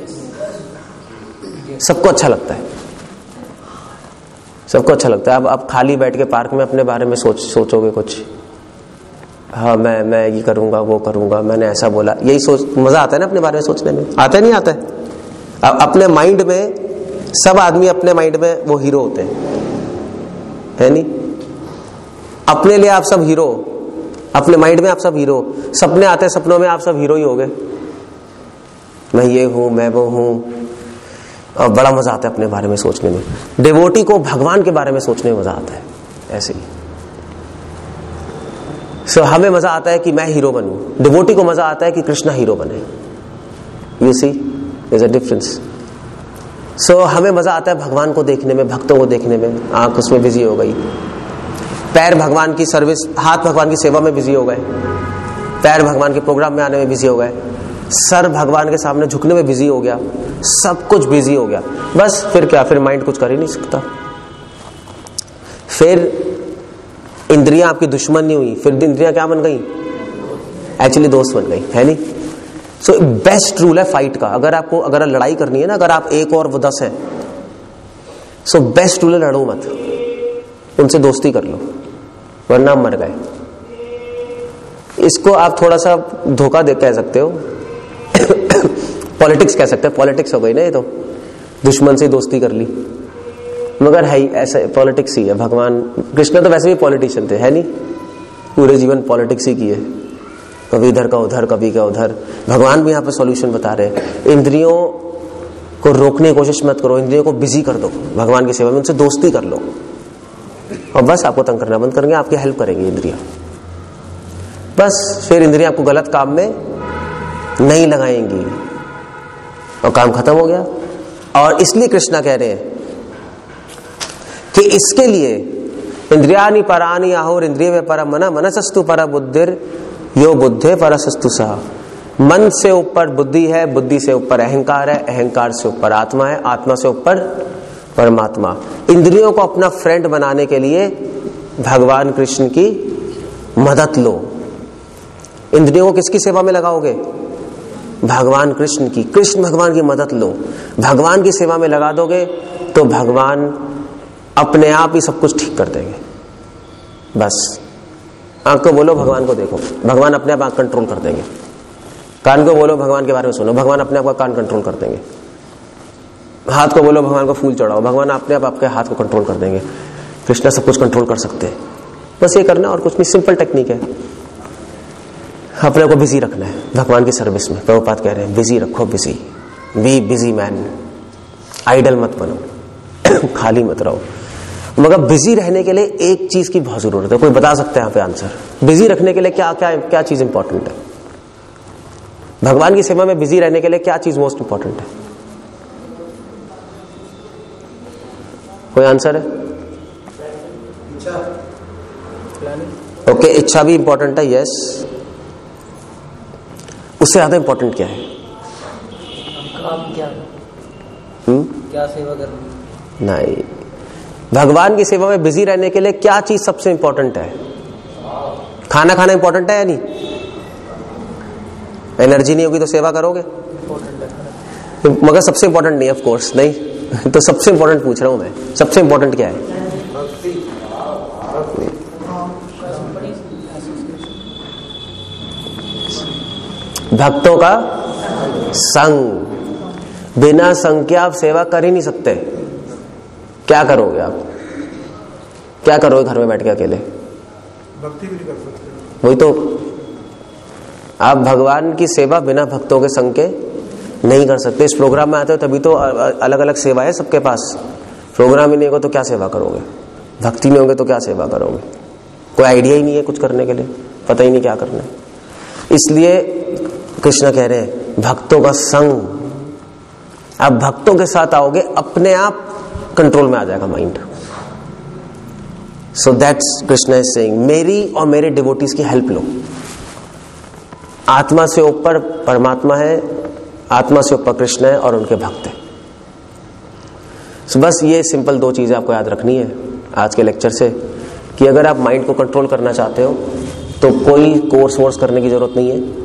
सबको अच्छा लगता है, सबको अच्छा लगता है। अब आप खाली बैठ के पार्क में अपने बारे में सोच सोचोगे कुछ, हाँ मैं मैं ये करूंगा, वो करूंगा, मैंने ऐसा बोला, यही सोच, मजा आता है ना अपने बारे में सोचने में, आता है नहीं आता है। अब अपने माइंड में सब आदमी अपने माइंड में वो हीरो होते हैं, है नहीं, अपने लिए आप सब हीरो, अपने माइंड में आप सब हीरो, सपने आते हैं, सपनों में आप सब हीरो ही हो गए, मैं ये हूं, मैं वो हूं, और बड़ा मजा आता है अपने बारे में सोचने में। डिवोटी को भगवान के बारे में सोचने में मजा आता है ऐसे ही। सो so, हमें मजा आता है कि मैं हीरो बनूं, डिवोटी को मजा आता है कि कृष्णा हीरो बने। You see there is a difference. So हमें मजा आता है भगवान को देखने में, भक्तों को देखने में, आंख उसमें बिजी हो गई, पैर भगवान की सर्विस, हाथ भगवान की सेवा में बिजी हो गए, पैर भगवान के प्रोग्राम में आने में बिजी हो गए, सर भगवान के सामने झुकने में बिजी हो गया, सब कुछ बिजी हो गया। बस फिर क्या, फिर माइंड कुछ कर ही नहीं सकता। फिर इंद्रियां आपकी दुश्मन नहीं हुई, फिर इंद्रियां क्या बन गई? एक्चुअली दोस्त बन गई, है नहीं? सो बेस्ट रूल है फाइट का। अगर आपको अगर लड़ाई करनी है ना, अगर आप एक और वो दस है, सो बेस्ट रूल है लड़ो मत, उनसे दोस्ती कर लो, वरना मर गए। इसको आप थोड़ा सा धोखा दे कह सकते हो, पॉलिटिक्स कह सकते हैं, पॉलिटिक्स हो गई ना ये तो, दुश्मन से दोस्ती कर ली, मगर है ही ऐसा, पॉलिटिक्स ही है। भगवान कृष्ण तो वैसे भी पॉलिटिशियन थे, है नहीं? पूरे जीवन पॉलिटिक्स ही किए, कभी इधर का उधर, कभी का उधर। भगवान भी यहाँ पे सॉल्यूशन बता रहे हैं, इंद्रियों को रोकने की कोशिश मत करो, इंद्रियों को बिजी कर दो भगवान की सेवा में, उनसे दोस्ती कर लो और बस आपको तंग करना बंद करेंगे, आपकी हेल्प करेंगी इंद्रियां। बस फिर इंद्रियां आपको गलत काम में नहीं लगाएंगी और काम खत्म हो गया। और इसलिए कृष्णा कह रहे हैं कि इसके लिए इंद्रियानि परानि आहुर इंद्रिय में पर मन मनसस्तु पर बुद्धिर यो बुद्धे परसस्तु सह। मन से ऊपर बुद्धि है, बुद्धि से ऊपर अहंकार है, अहंकार से ऊपर आत्मा है, आत्मा से ऊपर परमात्मा। इंद्रियों को अपना फ्रेंड बनाने के लिए भगवान कृष्ण की मदद लो। इंद्रियों को किसकी सेवा में लगाओगे? भगवान कृष्ण की। कृष्ण भगवान की मदद लो, भगवान की सेवा में लगा दोगे तो भगवान अपने आप ही सब कुछ ठीक कर देंगे। बस आंख को बोलो भगवान को देखो, भगवान अपने आप आंख कंट्रोल कर देंगे। कान को बोलो भगवान के बारे में सुनो, भगवान अपने आप का कान कंट्रोल कर देंगे। हाथ को बोलो भगवान को फूल चढ़ाओ, भगवान अपने आप आपके हाथ को कंट्रोल कर देंगे। कृष्ण सब कुछ कंट्रोल कर सकते हैं, बस ये करना और कुछ नहीं। सिंपल टेक्निक है, अपने को बिजी रखना है भगवान की सर्विस में। प्रभुपाद कह रहे हैं बिजी रखो, busy, be busy man, idle मत बनो, खाली मत रहो। मगर बिजी रहने के लिए एक चीज की बहुत जरूरत है। कोई बता सकता है यहाँ पे आंसर? बिजी रखने के लिए क्या क्या क्या चीज इंपॉर्टेंट है? भगवान की सेवा में बिजी रहने के लिए क्या चीज मोस्ट इंपॉर्टेंट है? कोई आंसर है? ओके okay, इच्छा भी इंपॉर्टेंट है, यस। उससे ज्यादा इंपॉर्टेंट क्या है? काम क्या हम्म क्या सेवा करनी? नहीं, भगवान की सेवा में बिजी रहने के लिए क्या चीज सबसे इंपॉर्टेंट है? खाना खाना इंपॉर्टेंट है या नहीं? एनर्जी नहीं होगी तो सेवा करोगे? मगर सबसे इंपॉर्टेंट नहीं, ऑफ कोर्स नहीं। तो सबसे इंपॉर्टेंट पूछ रहा हूं मैं, सबसे इंपॉर्टेंट क्या है? भक्तों का संग। बिना संग के आप सेवा कर ही नहीं सकते। क्या करोगे आप? क्या करोगे घर में बैठ के अकेले? भक्ति भी नहीं कर सकते। वही तो, आप भगवान की सेवा बिना भक्तों के संग के नहीं कर सकते। इस प्रोग्राम में आते हो तभी तो अलग अलग सेवा है सबके पास। प्रोग्राम ही नहीं होगा तो क्या सेवा करोगे? भक्ति में होंगे तो क्या सेवा करोगे? कोई आइडिया ही नहीं है कुछ करने के लिए, पता ही नहीं क्या करना है। इसलिए कृष्ण कह रहे हैं भक्तों का संग। आप भक्तों के साथ आओगे, अपने आप कंट्रोल में आ जाएगा mind. So that's Krishna is saying, मेरी और मेरे डिवोटीज की हेल्प लो। आत्मा से ऊपर परमात्मा है, आत्मा से ऊपर कृष्ण है और उनके भक्त हैं। so बस ये सिंपल दो चीजें आपको याद रखनी है आज के लेक्चर से, कि अगर आप माइंड को कंट्रोल करना चाहते हो तो कोई कोर्स वोर्स करने की जरूरत नहीं है।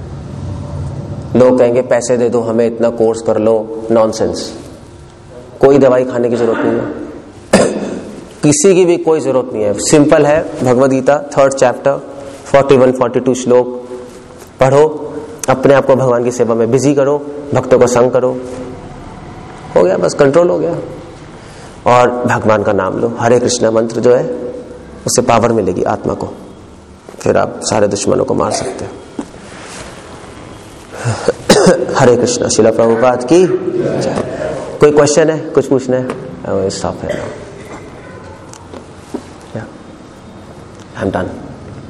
लोग कहेंगे पैसे दे दो हमें, इतना कोर्स कर लो, नॉनसेंस। कोई दवाई खाने की जरूरत नहीं है, किसी की भी कोई जरूरत नहीं है। सिंपल है, Bhagavad Gita third chapter forty one forty two श्लोक पढ़ो, अपने आप को भगवान की सेवा में बिजी करो, भक्तों का संग करो, हो गया, बस कंट्रोल हो गया। और भगवान का नाम लो, हरे कृष्णा मंत्र जो है उससे पावर मिलेगी आत्मा को, फिर आप सारे दुश्मनों को मार सकते हो। हरे कृष्णा। श्रील प्रभुपाद की जय। कोई क्वेश्चन है, कुछ पूछना है? स्टॉप है, I am done,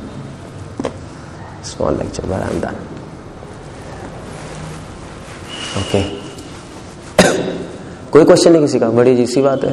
small lecture but I am done. Okay, कोई क्वेश्चन नहीं किसी का? बड़ी अजीब सी बात है।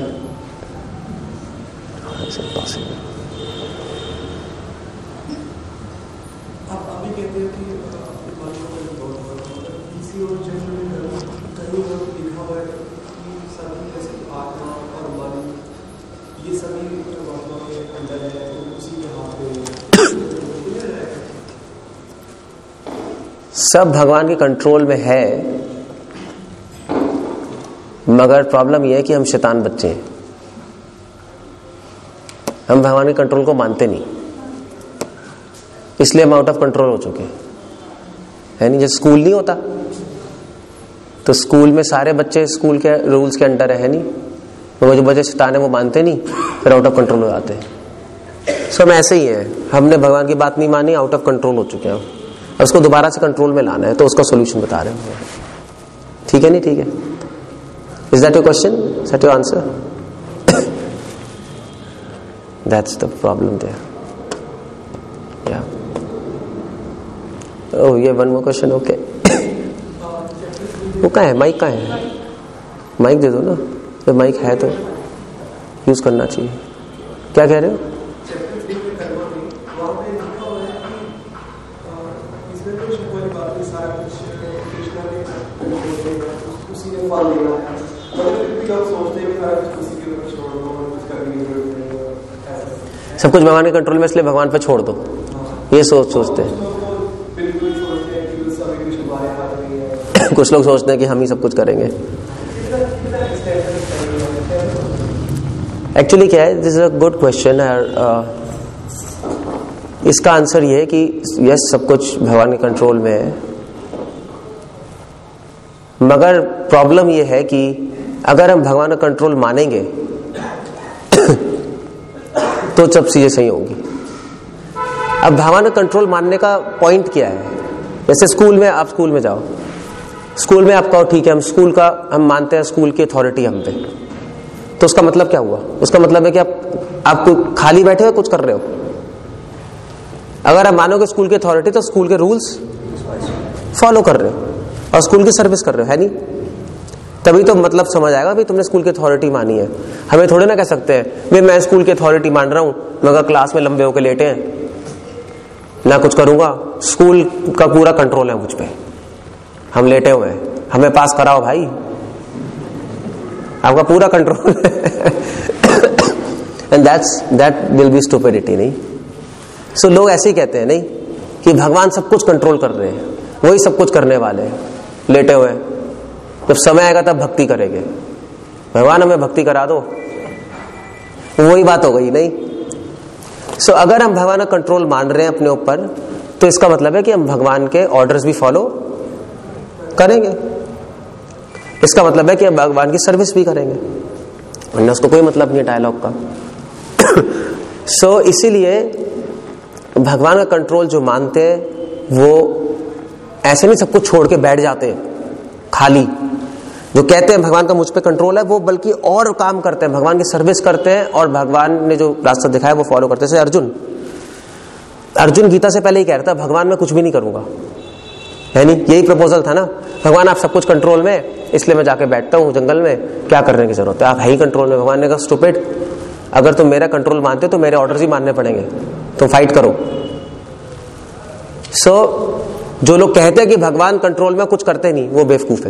सब भगवान के कंट्रोल में है, मगर प्रॉब्लम यह है कि हम शैतान बच्चे हैं। हम भगवान के कंट्रोल को मानते नहीं, इसलिए हम आउट ऑफ कंट्रोल हो चुके हैं, है नहीं? जैसे स्कूल नहीं होता तो स्कूल में सारे बच्चे स्कूल के रूल्स के अंडर है नहीं, तो वो जो बच्चे शैतान है वो मानते नहीं, फिर आउट ऑफ कंट्रोल हो जाते हैं। सो हम ऐसे ही है, हमने भगवान की बात नहीं मानी, आउट ऑफ कंट्रोल हो चुके हैं, और उसको दोबारा से कंट्रोल में लाना है, तो उसका सोल्यूशन बता रहे हैं। ठीक है नहीं? ठीक है। Is that your question? Is that your answer? That's the problem there. या ओह ये वन मोर क्वेश्चन। ओके, वो कहाँ है? माइक कहाँ है? माइक दे दो ना, तो माइक है तो यूज करना चाहिए। क्या कह रहे हो? सब कुछ भगवान के कंट्रोल में, इसलिए भगवान पे छोड़ दो, ये सोच सोचते हैं। कुछ लोग सोचते हैं कि हम ही सब कुछ करेंगे। एक्चुअली क्या है, this is a good question. इसका आंसर ये है कि यस, सब कुछ भगवान के कंट्रोल में है, मगर प्रॉब्लम ये है कि अगर हम भगवान का कंट्रोल मानेंगे तो सब चीजें सही होंगी। अब भगवान का कंट्रोल मानने का पॉइंट क्या है? जैसे स्कूल में, आप स्कूल में जाओ, स्कूल में आप कहो ठीक है, हम स्कूल का हम मानते हैं, स्कूल की अथॉरिटी हम पे, तो उसका मतलब क्या हुआ? उसका मतलब है कि आप आपको खाली बैठे हो, कुछ कर रहे हो। अगर आप मानोगे स्कूल की अथॉरिटी, तो स्कूल के रूल्स फॉलो कर रहे हो और स्कूल की सर्विस कर रहे हो, है नहीं? तभी तो मतलब समझ आएगा भाई तुमने स्कूल की अथॉरिटी मानी है। हमें थोड़े ना कह सकते हैं भाई मैं स्कूल की अथॉरिटी मान रहा हूं, मगर क्लास में लंबे होकर लेटे हैं, ना कुछ करूंगा, स्कूल का पूरा कंट्रोल है मुझ पे, हम लेटे हुए हैं, हमें पास कराओ भाई, आपका पूरा कंट्रोल है। And that's that will be stupidity, नहीं? सो so, लोग ऐसे ही कहते हैं नहीं कि भगवान सब कुछ कंट्रोल कर रहे हैं, वही सब कुछ करने वाले हैं, लेटे हुए हैं, जब समय आएगा तब भक्ति करेंगे। भगवान हमें भक्ति करा दो, वही बात हो गई, नहीं? सो so, अगर हम भगवान का कंट्रोल मान रहे हैं अपने ऊपर, तो इसका मतलब है कि हम भगवान के ऑर्डर्स भी फॉलो करेंगे। इसका मतलब है कि हम भगवान की सर्विस भी करेंगे, वरना उसको कोई मतलब नहीं है डायलॉग का। सो so, इसीलिए भगवान का कंट्रोल जो मानते हैं वो ऐसे नहीं सब कुछ छोड़ के बैठ जाते हैं खाली। जो कहते हैं भगवान का मुझ पे कंट्रोल है, वो बल्कि और काम करते हैं, भगवान की सर्विस करते हैं, और भगवान ने जो रास्ता दिखाया वो फॉलो करते हैं। जैसे अर्जुन अर्जुन गीता से पहले ही कह रहा था भगवान मैं कुछ भी नहीं करूंगा, है नहीं? यही प्रपोजल था ना, भगवान आप सब कुछ कंट्रोल में, इसलिए मैं जाके बैठता हूँ जंगल में, क्या करने की जरूरत है, आप है ही कंट्रोल में। भगवान ने कहा स्टूपिड, अगर तुम मेरा कंट्रोल मानते हो तो मेरे ऑर्डर्स ही मानने पड़ेंगे, तुम फाइट करो। सो so, जो लोग कहते हैं कि भगवान कंट्रोल में, कुछ करते नहीं, वो बेवकूफ है,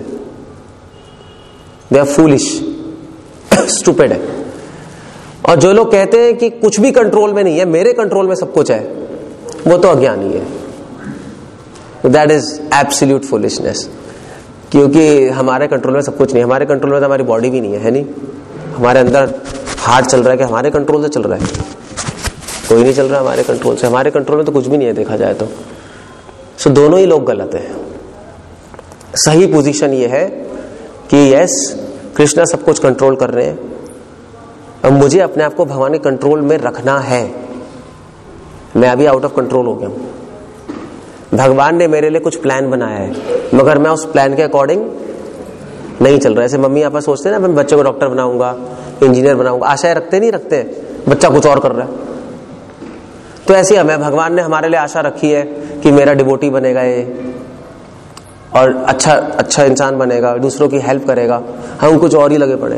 दे आर फूलिश, स्टूपिड है। और जो लोग कहते हैं कि कुछ भी कंट्रोल में नहीं है, मेरे कंट्रोल में सब कुछ है, वो तो अज्ञानी है। दैट इज एब्सोल्यूट फुलिशनेस, क्योंकि हमारे कंट्रोल में सब कुछ नहीं। हमारे कंट्रोल में तो हमारी बॉडी भी नहीं है, है नहीं? हमारे अंदर हार्ट चल रहा है कि हमारे कंट्रोल से चल रहा है? कोई नहीं चल रहा हमारे कंट्रोल से। हमारे कंट्रोल में तो कुछ भी नहीं है देखा जाए तो। सो so, दोनों ही लोग गलत है। सही पोजीशन ये है कि यस, कृष्णा सब कुछ कंट्रोल कर रहे हैं, अब मुझे अपने आप को भगवान के कंट्रोल में रखना है। मैं अभी आउट ऑफ कंट्रोल हो गया हूं। भगवान ने मेरे लिए कुछ प्लान बनाया है, मगर मैं उस प्लान के अकॉर्डिंग नहीं चल रहा है। ऐसे मम्मी पापा सोचते हैं ना मैं बच्चे को डॉक्टर बनाऊंगा, इंजीनियर बनाऊंगा, आशाएं रखते नहीं रखते, बच्चा कुछ और कर रहा है। तो ऐसे हमें भगवान ने हमारे लिए आशा रखी है कि मेरा डिवोटी बनेगा ये और अच्छा अच्छा इंसान बनेगा, दूसरों की हेल्प करेगा, हम कुछ और ही लगे पड़े।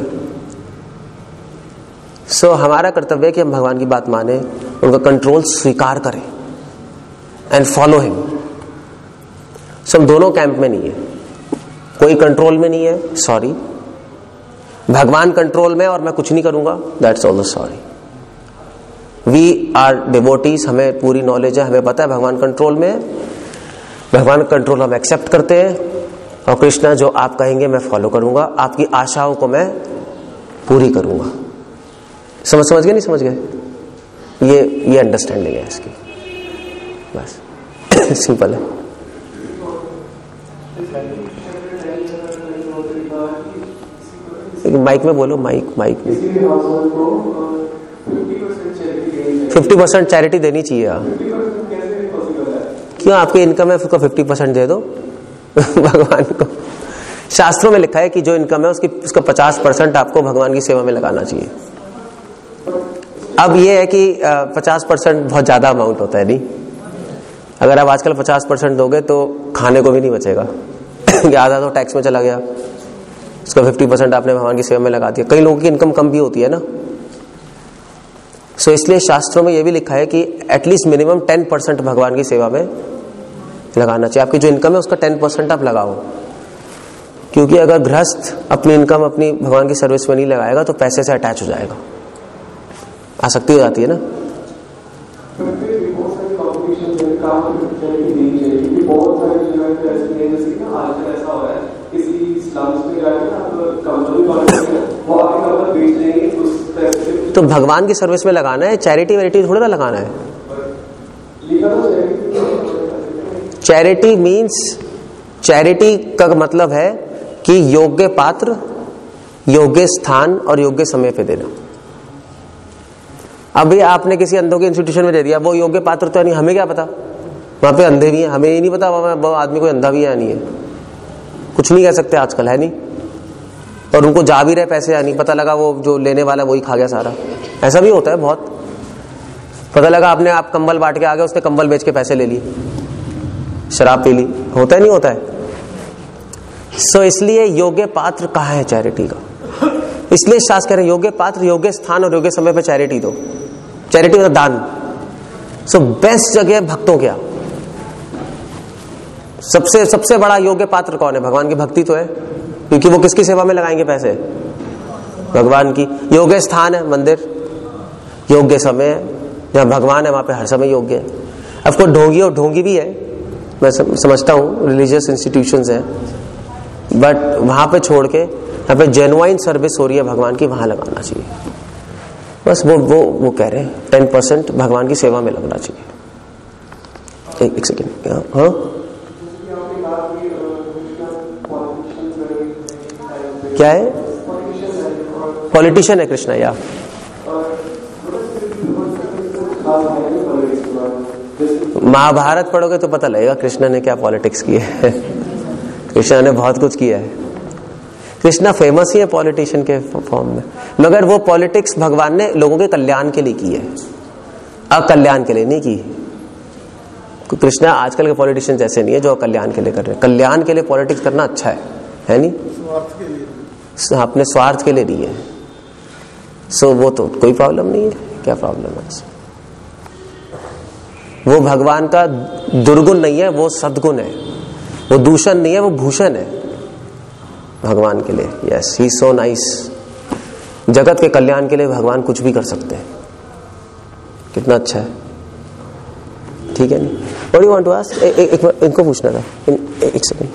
सो so, हमारा कर्तव्य है कि हम भगवान की बात माने, उनका कंट्रोल स्वीकार करें एंड फॉलो हिम। सो हम दोनों कैंप में नहीं है, कोई कंट्रोल में नहीं है, सॉरी। भगवान कंट्रोल में और मैं कुछ नहीं करूंगा, that's also sorry. We are devotees, हमें पूरी नॉलेज है, हमें पता है भगवान कंट्रोल में है, भगवान कंट्रोल हम एक्सेप्ट करते हैं और कृष्णा जो आप कहेंगे मैं फॉलो करूंगा, आपकी आशाओं को मैं पूरी करूंगा। समझ समझ गए नहीं समझ गए? ये ये अंडरस्टैंडिंग है इसकी, बस सिंपल है। माइक में बोलो, माइक माइक में। फिफ्टी परसेंट चैरिटी देनी चाहिए। क्यों? आपकी इनकम है उसको फिफ्टी परसेंट दे दो भगवान को। शास्त्रों में लिखा है कि जो इनकम है उसकी उसका पचास परसेंट आपको भगवान की सेवा में लगाना चाहिए। अब ये है कि पचास परसेंट बहुत ज्यादा अमाउंट होता है, नहीं? अगर आप आजकल पचास परसेंट दोगे तो खाने को भी नहीं बचेगा आधा तो टैक्स में चला गया, उसका फिफ्टी परसेंट आपने भगवान की सेवा में लगा दिया। कई लोगों की इनकम कम भी होती है ना, सो so, इसलिए शास्त्रों में यह भी लिखा है कि एटलीस्ट मिनिमम टेन परसेंट भगवान की सेवा में लगाना चाहिए। आपकी जो इनकम है उसका टेन परसेंट आप लगाओ, क्योंकि अगर गृहस्थ अपनी इनकम अपनी भगवान की सर्विस में नहीं लगाएगा तो पैसे से अटैच हो जाएगा, आसक्ति हो जाती है ना। तो भगवान की सर्विस में लगाना है, चैरिटी वैरिटी थोड़ा ना लगाना है। चैरिटी मीन्स, चैरिटी का मतलब है कि योग्य पात्र, योग्य स्थान और योग्य समय पे देना। अभी आपने किसी अंधों के इंस्टीट्यूशन में दे दिया, वो योग्य पात्र तो नहीं, हमें क्या पता, वहां पे अंधे भी हैं, हमें ही नहीं पता वो आदमी कोई अंधा भी है नहीं है, कुछ नहीं कह सकते आजकल, है नहीं? और उनको जा भी रहे पैसे, या नहीं पता लगा वो जो लेने वाला वही खा गया सारा। ऐसा भी होता है बहुत। पता लगा आपने आप कंबल बांट के आ गए, उसने कंबल बेच के पैसे ले लिए, शराब पी ली, होता है नहीं होता है? सो so, इसलिए योग्य पात्र कहाँ है चैरिटी का? इसलिए शास्त्र कह रहे हैं योग्य पात्र, योग्य स्थान और योग्य समय पर चैरिटी दो। चैरिटी मतलब दान। सो बेस्ट जगह भक्तों क्या, सबसे सबसे बड़ा योग्य पात्र कौन है? भगवान की भक्ति तो है, क्योंकि वो किसकी सेवा में लगाएंगे पैसे? भगवान की। योग्य स्थान है मंदिर, योग्य समय है, जहां भगवान है वहां पे हर समय योग्य है। अब कोई ढोंगी और ढोंगी भी है, मैं समझता हूँ रिलीजियस इंस्टीट्यूशंस हैं, बट वहां पे छोड़ के यहाँ पे जेन्युइन सर्विस हो रही है भगवान की, वहां लगाना चाहिए। बस वो वो वो कह रहे हैं टेन परसेंट भगवान की सेवा में लगना चाहिए। एक, एक सेकेंड। हाँ, क्या है? पॉलिटिशियन है कृष्णा या? महाभारत पढ़ोगे तो पता लगेगा कृष्णा ने क्या पॉलिटिक्स की है कृष्णा ने बहुत कुछ किया है। कृष्णा फेमस ही है पॉलिटिशियन के फॉर्म में, मगर वो पॉलिटिक्स भगवान ने लोगों के कल्याण के लिए की है, अकल्याण के लिए नहीं की। कृष्णा आजकल के पॉलिटिशियन जैसे नहीं है जो कल्याण के लिए कर रहे हैं। कल्याण के लिए पॉलिटिक्स करना अच्छा है, है नहीं? अपने स्वार्थ के लिए नहीं है। सो वो तो कोई प्रॉब्लम नहीं है, क्या प्रॉब्लम है? वो भगवान का दुर्गुण नहीं है, वो सद्गुण है। वो दूषण नहीं है, वो भूषण है भगवान के लिए। Yes, he so nice. जगत के कल्याण के लिए भगवान कुछ भी कर सकते हैं, कितना अच्छा है। ठीक है नहीं? What you want to ask? इनको पूछना था, एक सेकंड।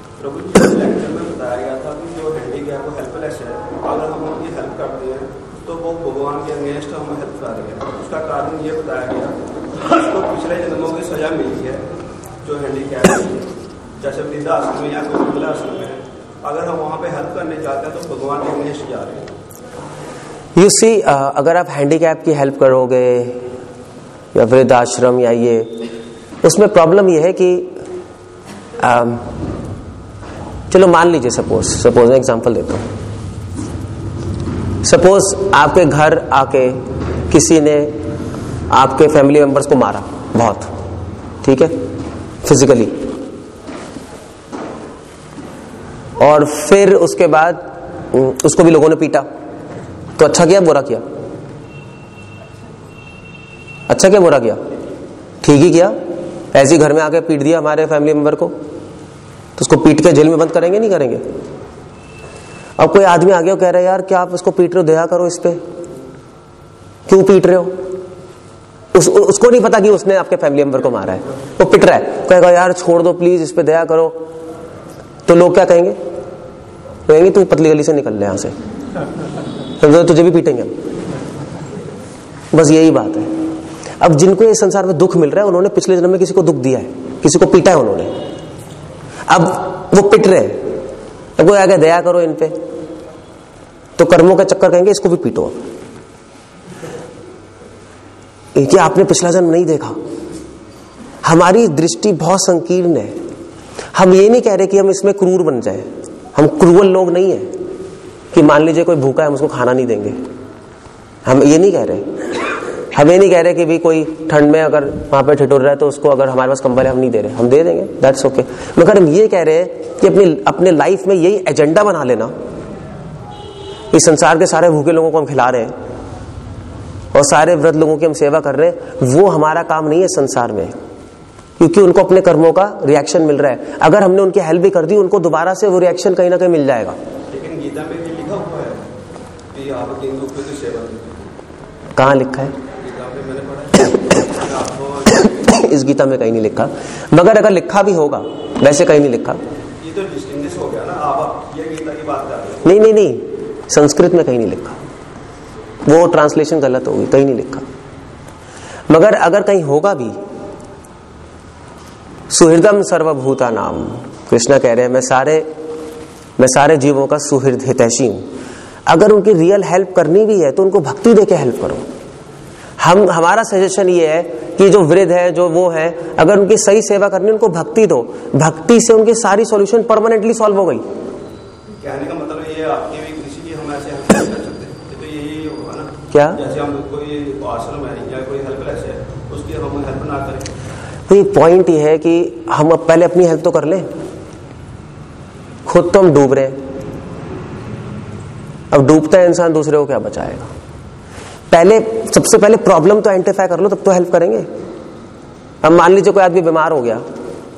अगर हम उनकी हेल्प करते हैं तो वो भगवान के अगेंस्ट हमें हेल्प कर रहे हैं। उसका कारण ये बताया गया, उसको पिछले जन्मों की सजा मिली है जो हैंडीकैप है, जैसे वृद्धाश्रम में या कोई महिला आश्रम में। अगर हम वहाँ पे हेल्प करने जाते हैं तो भगवान के अगेंस्ट जा रहे हैं। यू सी, अगर आप हैंडीकैप की हेल्प करोगे या वृद्धाश्रम या ये, उसमें प्रॉब्लम ये है कि uh, चलो मान लीजिए, सपोज सपोज मैं एग्जांपल देता हूं, सपोज आपके घर आके किसी ने आपके फैमिली मेंबर्स को मारा बहुत, ठीक है, फिजिकली, और फिर उसके बाद उसको भी लोगों ने पीटा, तो अच्छा किया बुरा किया? अच्छा क्या बुरा किया? ठीक ही किया। ऐसे ही घर में आके पीट दिया हमारे फैमिली मेंबर को, तो उसको पीट के जेल में बंद करेंगे नहीं करेंगे? अब कोई आदमी आ गया और कह रहा है यार क्या आप उसको पीट रहे हो, दया करो इस पे, क्यों पीट रहे हो? उस, उसको नहीं पता कि उसने आपके फैमिली मेंबर को मारा है, वो पिट रहा है, कहेगा यार छोड़ दो प्लीज, इस पे दया करो, तो लोग क्या कहेंगे? कहेंगे तू पतली गली से निकल ले यहां से, तो तुझे भी पीटेंगे। बस यही बात है। अब जिनको इस संसार में दुख मिल रहा है, उन्होंने पिछले जन्म में किसी को दुख दिया है, किसी को पीटा है उन्होंने, अब वो पिट रहे हैं, अब कोई आगे दया करो इन पे, तो कर्मों का चक्कर कहेंगे इसको भी पीटो। क्या आपने पिछला जन्म नहीं देखा? हमारी दृष्टि बहुत संकीर्ण है। हम ये नहीं कह रहे कि हम इसमें क्रूर बन जाए, हम क्रूअल लोग नहीं है कि मान लीजिए कोई भूखा है हम उसको खाना नहीं देंगे, हम ये नहीं कह रहे। हम ये नहीं कह रहे कि भी कोई ठंड में अगर वहां पे ठिठुर रहा है तो उसको अगर हमारे पास कंबल है हम नहीं दे रहे, हम दे देंगे, दैट्स ओके। मगर हम ये कह रहे हैं कि अपनी अपने लाइफ में यही एजेंडा बना लेना, इस संसार के सारे भूखे लोगों को हम खिला रहे हैं और सारे वृद्ध लोगों की हम सेवा कर रहे हैं, वो हमारा काम नहीं है संसार में, क्योंकि उनको अपने कर्मों का रिएक्शन मिल रहा है। अगर हमने उनकी हेल्प भी कर दी, उनको दोबारा से वो रिएक्शन कहीं ना कहीं मिल जाएगा। लेकिन गीता में भी लिखा हुआ है कि आप दीन दुखियों की सेवा करें। कहाँ लिखा है? गीता में मैंने पढ़ा। इस गीता में कहीं नहीं लिखा, मगर अगर लिखा भी होगा, वैसे कहीं नहीं लिखा। ये तो डिस्टिंग्विश हो गया ना, आप ये गीता की बात कर रहे हैं। नहीं नहीं नहीं, संस्कृत में कहीं नहीं लिखा, वो ट्रांसलेशन गलत होगी, कहीं नहीं लिखा। मगर अगर कहीं होगा भी, सुहृदम सर्वभूता नाम, कृष्णा कह रहे हैं मैं सारे मैं सारे जीवों का सुहृद हितैषी हूं। अगर उनकी रियल हेल्प करनी भी है तो उनको भक्ति देके हेल्प करो। हम हमारा सजेशन ये है कि जो वृद्ध है, जो वो है, अगर उनकी सही सेवा करनी है उनको भक्ति दो, भक्ति से उनकी सारी सॉल्यूशन परमानेंटली सॉल्व हो गई। कहने का मतलब ये आपकी भी किसी की हम ऐसे हेल्प नहीं कर सकते, तो यही होगा ना, क्या जैसे हम कोई आश्रम है या कोई हेल्पलेस है उसकी हम हेल्प ना करें। तो ये पॉइंट ये है कि हम अब पहले अपनी हेल्प तो कर लें, खुद तो हम डूब रहे हैं, अब डूबता है इंसान दूसरे को क्या बचाएगा? पहले सबसे पहले प्रॉब्लम तो आइडेंटिफाई कर लो, तब तो हेल्प करेंगे। अब मान लीजिए कोई आदमी बीमार हो गया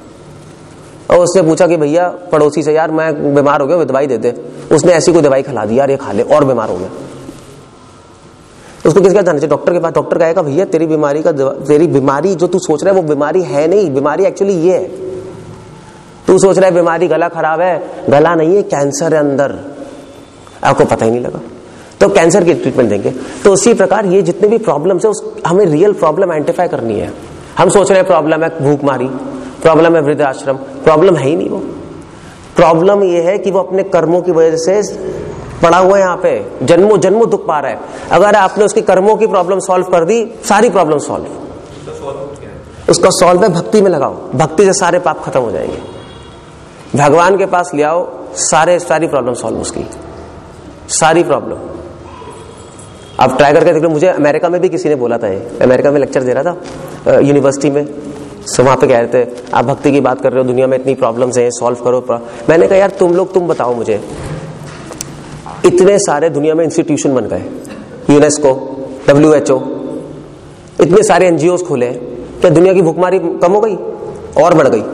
और उसने पूछा कि भैया पड़ोसी से, यार मैं बीमार हो गया, वो दवाई दे दे, उसने ऐसी कोई दवाई खिला दी, यार ये खा ले, और बीमार हो गया, उसको किसके जाना चाहिए? डॉक्टर के पास। डॉक्टर कहेगा भैया तेरी बीमारी का तेरी बीमारी जो तू सोच रहा है वो बीमारी है नहीं, बीमारी एक्चुअली ये है, तू सोच रहा है बीमारी गला खराब है, गला नहीं है, कैंसर है अंदर, आपको पता ही नहीं लगा, तो कैंसर की ट्रीटमेंट देंगे। तो उसी प्रकार ये जितने भी प्रॉब्लम्स है, उस हमें रियल प्रॉब्लम आइडेंटिफाई करनी है। हम सोच रहे हैं प्रॉब्लम है भूखमारी, प्रॉब्लम है वृद्धाश्रम, प्रॉब्लम है ही नहीं। वो प्रॉब्लम ये है कि वो अपने कर्मों की वजह से पड़ा हुआ है यहाँ पे, जन्मों जन्मों दुख पा रहा है। अगर आपने उसकी कर्मों की प्रॉब्लम सॉल्व कर दी, सारी प्रॉब्लम सॉल्व। उसका सॉल्व है भक्ति में लगाओ, भक्ति से सारे पाप खत्म हो जाएंगे। भगवान के पास ले आओ, सारे सारी प्रॉब्लम सॉल्व, उसकी सारी प्रॉब्लम। आप ट्राई करके देख लो। मुझे अमेरिका में भी किसी ने बोला था, ये अमेरिका में लेक्चर दे रहा था यूनिवर्सिटी में, सो वहां पे कह रहे थे आप भक्ति की बात कर रहे हो, दुनिया में इतनी प्रॉब्लम्स हैं, सॉल्व करो। मैंने कहा यार तुम लोग तुम बताओ मुझे, इतने सारे दुनिया में इंस्टीट्यूशन बन गए, यूनेस्को, डब्ल्यू एच ओ, इतने सारे एनजीओ खुले, क्या दुनिया की भूखमारी कम हो गई और बढ़ गई?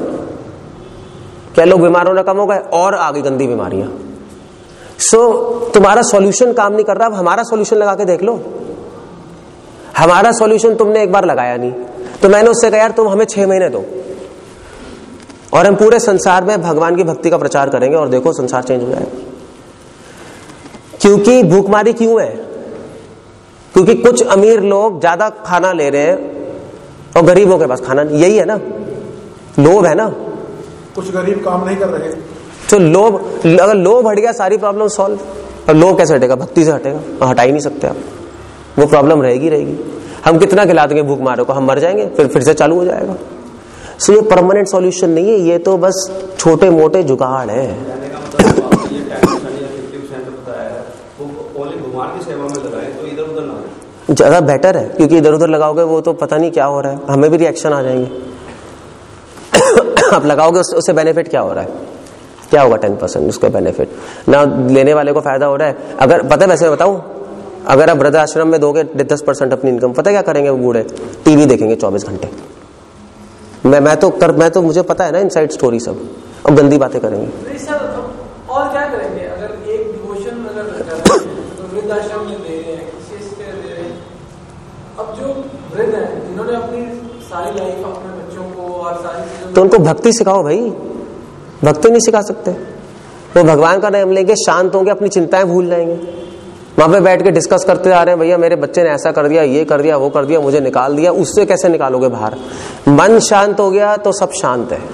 क्या लोग बीमार होना कम हो गए और आ गई गंदी बीमारियां? सो so, तुम्हारा सॉल्यूशन काम नहीं कर रहा, अब हमारा सॉल्यूशन लगा के देख लो। हमारा सॉल्यूशन तुमने एक बार लगाया नहीं, तो मैंने उससे कहा यार तुम हमें छह महीने दो और हम पूरे संसार में भगवान की भक्ति का प्रचार करेंगे और देखो संसार चेंज हो जाएगा। क्योंकि भूखमारी क्यों है? क्योंकि कुछ अमीर लोग ज्यादा खाना ले रहे हैं और गरीबों के पास खाना नहीं, यही है ना, लोभ है ना। कुछ गरीब काम नहीं कर रहे, तो लोभ, अगर लोभ हट गया सारी प्रॉब्लम सॉल्व। और लोभ कैसे हटेगा? भक्ति से हटेगा, हटा ही नहीं सकते आप, वो प्रॉब्लम रहेगी रहेगी। हम कितना खिला देंगे भूख मारों को, हम मर जाएंगे, फिर फिर से चालू हो जाएगा। सो ये परमानेंट सॉल्यूशन नहीं है, ये तो बस छोटे मोटे जुगाड़ है। ज्यादा बेटर है, क्योंकि इधर उधर लगाओगे वो तो पता नहीं क्या हो रहा है, हमें भी रिएक्शन आ जाएंगे। आप लगाओगे उससे बेनिफिट क्या हो रहा है, क्या होगा? टेन परसेंट उसका बेनिफिट ना, लेने वाले को फायदा हो रहा है। अगर पता है, वैसे मैं बताऊं, अगर आप वृद्धाश्रम में दोगे दस परसेंट अपनी इनकम, पता है क्या करेंगे वो बूढ़े? टीवी देखेंगे चौबीस घंटे। मैं मैं तो कर मैं तो मुझे पता है ना इनसाइड स्टोरी सब, अब गंदी बातें करेंगे। नहीं सर, और क्या करेंगे? अगर एक डिवोशन अगर कर रहे हैं तो वृद्धाश्रम में दे रहे हैं, किसी से दे रहे हैं। अब जो वृद्ध हैं जिन्होंने अपनी सारी लाइफ अपने बच्चों को और सारी चीजों, तो उनको भक्ति सिखाओ भाई। भक्ति नहीं सिखा सकते, वो भगवान का नाम लेंगे, शांत होंगे, अपनी चिंताएं भूल जाएंगे। वहां पे बैठ के डिस्कस करते आ रहे हैं, भैया मेरे बच्चे ने ऐसा कर दिया, ये कर दिया, वो कर दिया, मुझे निकाल दिया। उससे कैसे निकालोगे बाहर? मन शांत हो गया तो सब शांत है,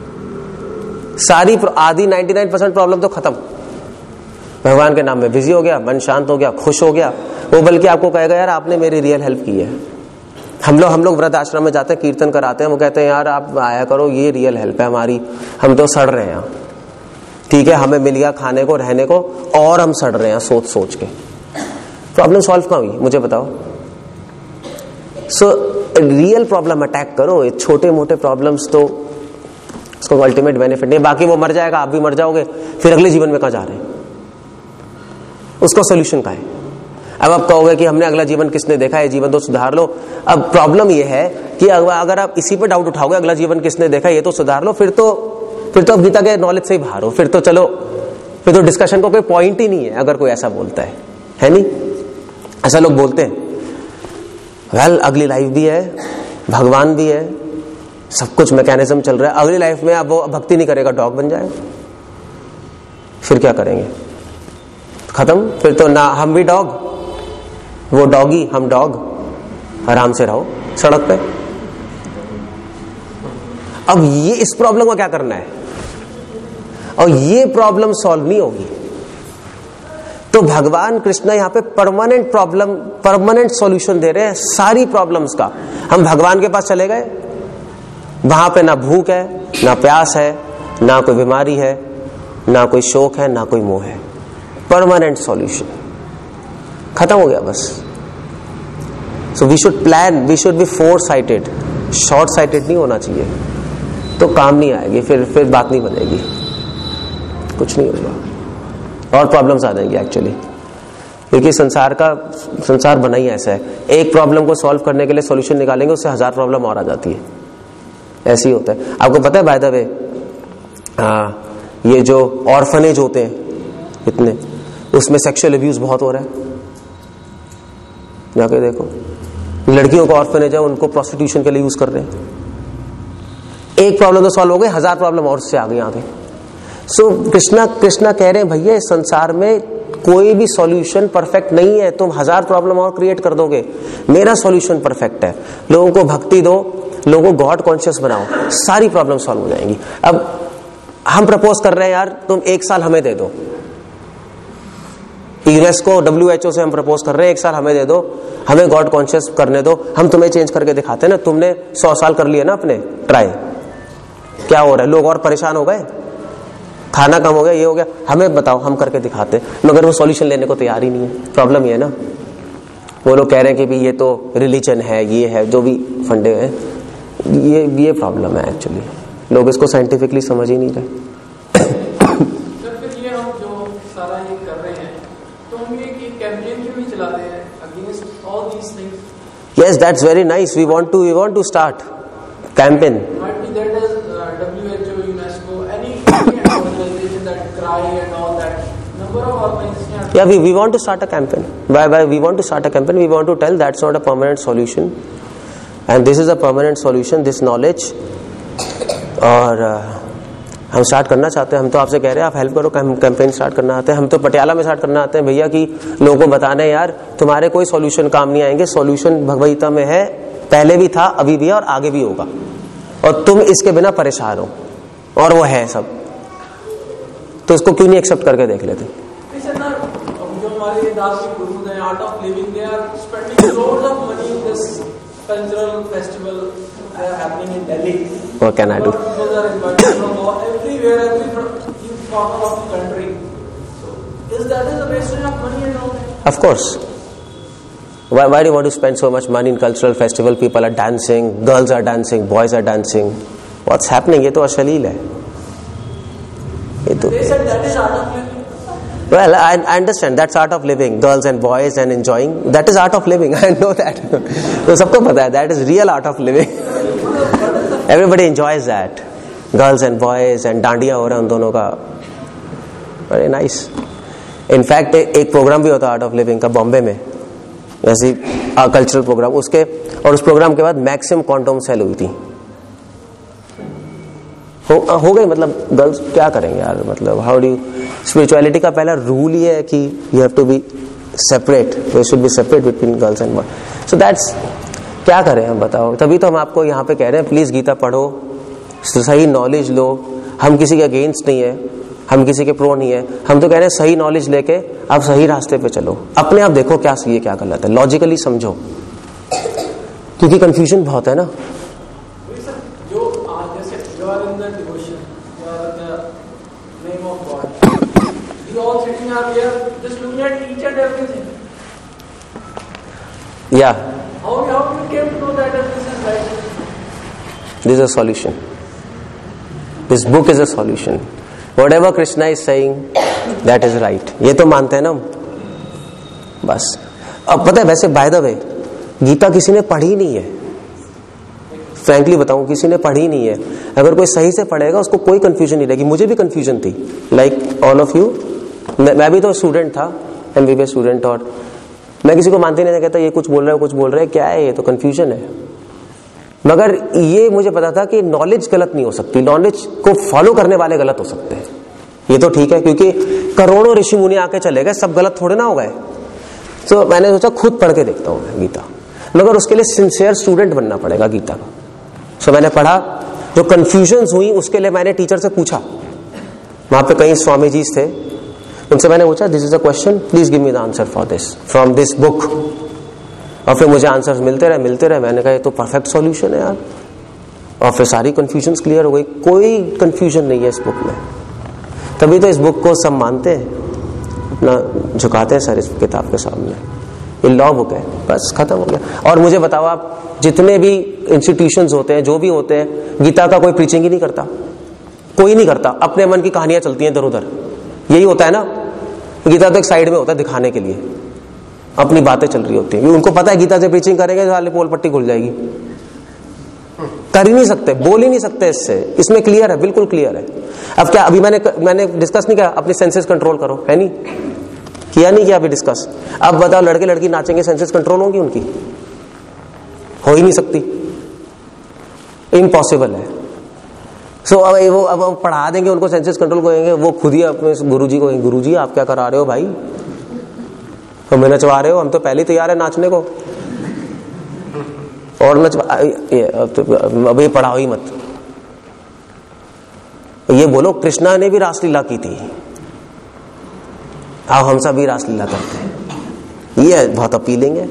सारी आधी निन्यानवे परसेंट प्रॉब्लम तो खत्म। भगवान के नाम में बिजी हो गया, मन शांत हो गया, खुश हो गया, वो बल्कि आपको कहेगा यार आपने मेरी रियल हेल्प की है। हम लोग हम लोग वृद्ध आश्रम में जाते हैं, कीर्तन कराते हैं, वो कहते हैं यार आप आया करो, ये रियल हेल्प है हमारी, हम तो सड़ रहे हैं। ठीक है, हमें मिल गया खाने को, रहने को, और हम सड़ रहे हैं सोच सोच के। प्रॉब्लम सॉल्व कहाँ हुई मुझे बताओ? सो रियल प्रॉब्लम अटैक करो, ये छोटे मोटे प्रॉब्लम्स तो उसको अल्टीमेट बेनिफिट नहीं। बाकी वो मर जाएगा, आप भी मर जाओगे, फिर अगले जीवन में कहाँ जा रहे हैं? उसका सोल्यूशन क्या है? अब आप कहोगे कि हमने अगला जीवन किसने देखा है, जीवन तो सुधार लो। अब प्रॉब्लम ये है कि अगर आप इसी पे डाउट उठाओगे अगला जीवन किसने देखा ये तो सुधार लो, फिर तो फिर तो आप गीता के नॉलेज से ही बाहर हो। फिर तो चलो, फिर तो डिस्कशन को कोई पॉइंट ही नहीं है अगर कोई ऐसा बोलता है, है नहीं? ऐसा लोग बोलते हैं। वेल well, अगली लाइफ भी है, भगवान भी है, सब कुछ मैकेनिज्म चल रहा है। अगली लाइफ में अब वो भक्ति नहीं करेगा, डॉग बन जाएगा, फिर क्या करेंगे? खत्म। फिर तो ना हम भी डॉग, वो डॉगी, हम डॉग, आराम से रहो सड़क पे। अब ये इस प्रॉब्लम को क्या करना है? और ये प्रॉब्लम सॉल्व नहीं होगी तो भगवान कृष्ण यहाँ पे परमानेंट प्रॉब्लम, परमानेंट सॉल्यूशन दे रहे हैं सारी प्रॉब्लम्स का। हम भगवान के पास चले गए, वहां पे ना भूख है, ना प्यास है, ना कोई बीमारी है, ना कोई शोक है, ना कोई मोह है। परमानेंट सॉल्यूशन, खत्म हो गया बस। So we should plan, we should be foresighted, short sighted नहीं होना चाहिए, तो काम नहीं आएगी, फिर फिर बात नहीं बनेगी, कुछ नहीं होगा और प्रॉब्लम्स आ जाएंगी एक्चुअली। क्योंकि संसार का संसार बना ही ऐसा है, एक प्रॉब्लम को सॉल्व करने के लिए सॉल्यूशन निकालेंगे, उससे हजार प्रॉब्लम और आ जाती है। ऐसे ही होता है। आपको पता है बाय द वे, ये जो ऑर्फनेज होते हैं इतने, उसमें सेक्सुअल अब्यूज बहुत हो रहा है। जाके देखो, लड़कियों का ऑर्फनेज है, उनको प्रोस्टिट्यूशन के लिए यूज कर रहे हैं। एक प्रॉब्लम तो सॉल्व हो गई, हजार प्रॉब्लम और से आ गई आगे। सो कृष्णा कृष्णा कह रहे हैं भैया इस संसार में कोई भी सॉल्यूशन परफेक्ट नहीं है, तुम हजार प्रॉब्लम और क्रिएट कर दोगे, मेरा सॉल्यूशन परफेक्ट है। लोगों को भक्ति दो, लोगों को गॉड कॉन्शियस बनाओ, सारी प्रॉब्लम सॉल्व हो जाएंगी। अब हम प्रपोज कर रहे हैं यार तुम एक साल हमें दे दो, यूनेस्को डब्ल्यू एच ओ से हम प्रपोज कर रहे हैं एक साल हमें दे दो, हमें गॉड कॉन्शियस करने दो, हम तुम्हें चेंज करके दिखाते हैं ना। तुमने सौ साल कर लिए ना अपने ट्राई, क्या हो रहा है? लोग और परेशान हो गए, खाना कम हो गया, ये हो गया, हमें बताओ, हम करके दिखाते। मगर वो सॉल्यूशन लेने को तैयार ही नहीं है। प्रॉब्लम ये है ना, वो लोग कह रहे हैं कि भी ये तो रिलीजन है, ये है, जो भी फंडे हैं, ये ये प्रॉब्लम है एक्चुअली। लोग इसको साइंटिफिकली समझ ही नहीं रहे। ये हम जो सारा ये कर रहे हैं, तो हम ये कैंपेन क्यों नहीं चलाते हैं against all these things? Yes, that's very nice. We want to we want to start campaign. Might be that is uh, W H O, UNESCO, any organization that cry and all that. Number of organizations. Yeah, we we want to start a campaign. Why why we want to start a campaign? We want to tell that's not a permanent solution, and this is a permanent solution. This knowledge, और uh, हम start करना चाहते हैं। हम तो आपसे कह रहे हैं आप हेल्प करो, कैंपेन स्टार्ट करना आते हैं। हम तो पटियाला में स्टार्ट करना आते हैं भैया कि लोगों को बताना है यार तुम्हारे कोई सॉल्यूशन काम नहीं आएंगे, सॉल्यूशन भगवद गीता में है, पहले भी था, अभी भी है और आगे भी होगा, और तुम इसके बिना परेशान हो, और वो है सब, तो इसको क्यों नहीं एक्सेप्ट करके देख लेते? जो हमारे दार्शनिक गुरु हैं, Art of Living, they are spending loads of money in this cultural festival happening in Delhi. What can I do? Those are invited from all, everywhere, every corner of the country. So, is that is a wastage of money and all that? Of course. Why, why do you want to spend so much money in cultural festival? People are dancing, girls are dancing, boys are dancing. What's happening? ये तो अश्लील है. ये तो. They said that is art of living. Well, I, I understand that's art of living. Girls and boys and enjoying. That is art of living. I know that. तो सबको पता है. That is real art of living. Everybody enjoys that. Girls and boys and dandiya हो रहा है उन दोनों का. Very nice. In fact, एक प्रोग्राम भी होता है आर्ट ऑफ लिविंग का बॉम्बे में. ऐसी कल्चरल प्रोग्राम उसके और उस प्रोग्राम के बाद मैक्सिमम कॉन्डोम सेल हुई थी. हो, हो गई. मतलब गर्ल्स क्या करेंगे यार. मतलब हाउ डू. स्पिरिचुअलिटी का पहला रूल ही है कि you have to be separate. They should be separate between girls and boys. So that's क्या करें हम बताओ. तभी तो हम आपको यहाँ पे कह रहे हैं प्लीज गीता पढ़ो, सही नॉलेज लो. हम किसी के अगेंस्ट नहीं है, हम किसी के प्रो नहीं है. हम तो कह रहे हैं सही नॉलेज लेके आप सही रास्ते पे चलो. अपने आप देखो क्या सही है क्या गलत है. लॉजिकली समझो, क्योंकि कंफ्यूजन बहुत है ना. जो जैसे you are in the devotion, you are in the name of God. We all sitting up here just looking at each and everything. Yeah. How how you came to know that this is right? This is a solution. This book is a solution. Whatever Krishna is saying, that is right. ये तो मानते हैं ना बस. अब पता है वैसे बाय द वे गीता किसी ने पढ़ी नहीं है. फ्रैंकली बताऊं किसी ने पढ़ी नहीं है. अगर कोई सही से पढ़ेगा उसको कोई कंफ्यूजन नहीं रहेगी. मुझे भी कंफ्यूजन थी लाइक ऑल ऑफ यू. मैं भी तो स्टूडेंट था, एमबीबीए स्टूडेंट, और मैं किसी को मानते नहीं कहता ये कुछ बोल रहा है कुछ बोल रहा है क्या है. ये तो कंफ्यूजन है. मगर ये मुझे पता था कि नॉलेज गलत नहीं हो सकती. नॉलेज को फॉलो करने वाले गलत हो सकते हैं. ये तो ठीक है क्योंकि करोड़ों ऋषि मुनि आके चले गए, सब गलत थोड़े ना हो गए. तो मैंने सोचा खुद पढ़ के देखता हूं मैं गीता. मगर उसके लिए सिंसियर स्टूडेंट बनना पड़ेगा गीता का. सो मैंने पढ़ा. जो कंफ्यूजन्स हुई उसके लिए मैंने टीचर से पूछा. वहां पे कई स्वामी जी थे, उनसे मैंने पूछा this is a question, please give me the answer for this from this book. और फिर मुझे आंसर्स मिलते रहे मिलते रहे मैंने कहा ये तो परफेक्ट सॉल्यूशन है यार. और फिर सारी कंफ्यूजन्स क्लियर हो गई. कोई कंफ्यूजन नहीं है इस बुक में. तभी तो इस बुक को सब मानते हैं, अपना झुकाते हैं सर इस किताब के सामने. ये लॉ बुक है, बस खत्म हो गया. और मुझे बताओ आप जितने भी इंस्टीट्यूशंस होते हैं जो भी होते हैं, गीता का कोई प्रीचिंग ही नहीं करता. कोई नहीं करता. अपने मन की कहानियां चलती हैं इधर उधर. यही होता है ना. गीता तो एक साइड में होता है दिखाने के लिए, अपनी बातें चल रही होती हैं. उनको पता है गीता से प्रीचिंग करेंगे तो साले पोल पट्टी खुल जाएगी. कर ही नहीं सकते, बोल ही नहीं सकते इससे. इसमें क्लियर है, बिल्कुल क्लियर है. अब क्या अभी मैंने मैंने डिस्कस नहीं किया अपने सेंसेस कंट्रोल करो, है नहीं किया नहीं किया अभी डिस्कस. अब बताओ लड़के लड़की नाचेंगे, सेंसेस कंट्रोल होंगी उनकी? हो ही नहीं सकती. इम्पॉसिबल है. सो so, अब वो अब पढ़ा देंगे उनको सेंसेस कंट्रोल करेंगे. वो खुद ही अपने गुरुजी को, गुरुजी आप क्या करा रहे हो भाई, हमें नचवा रहे हो, हम तो पहले तैयार है नाचने को और नचवा. अभी पढ़ाओ ही मत. ये बोलो कृष्णा ने भी रासलीला की थी, आओ हम सब भी रासलीला करते हैं. ये बहुत अपीलिंग है.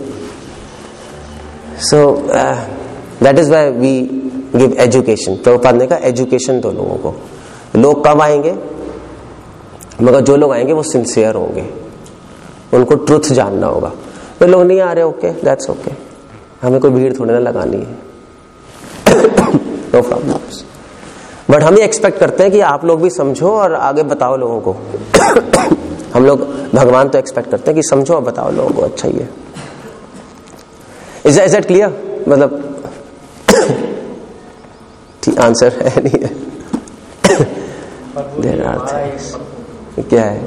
So that is why we give education. Prabhupada ने कहा एजुकेशन दो लोगों को. लोग कब आएंगे? मगर जो लोग आएंगे वो सिंसियर होंगे, उनको ट्रुथ जानना होगा. तो लोग नहीं आ रहे, ओके दैट्स ओके. हमें कोई भीड़ थोड़ी ना लगानी है, नो प्रॉब्लम. बट हम ये एक्सपेक्ट करते हैं कि आप लोग भी समझो और आगे बताओ लोगों को. हम लोग भगवान तो एक्सपेक्ट करते हैं कि समझो और बताओ लोगों को. अच्छा ही है. Is it clear? मतलब आंसर है नहीं है. There are things. क्या है?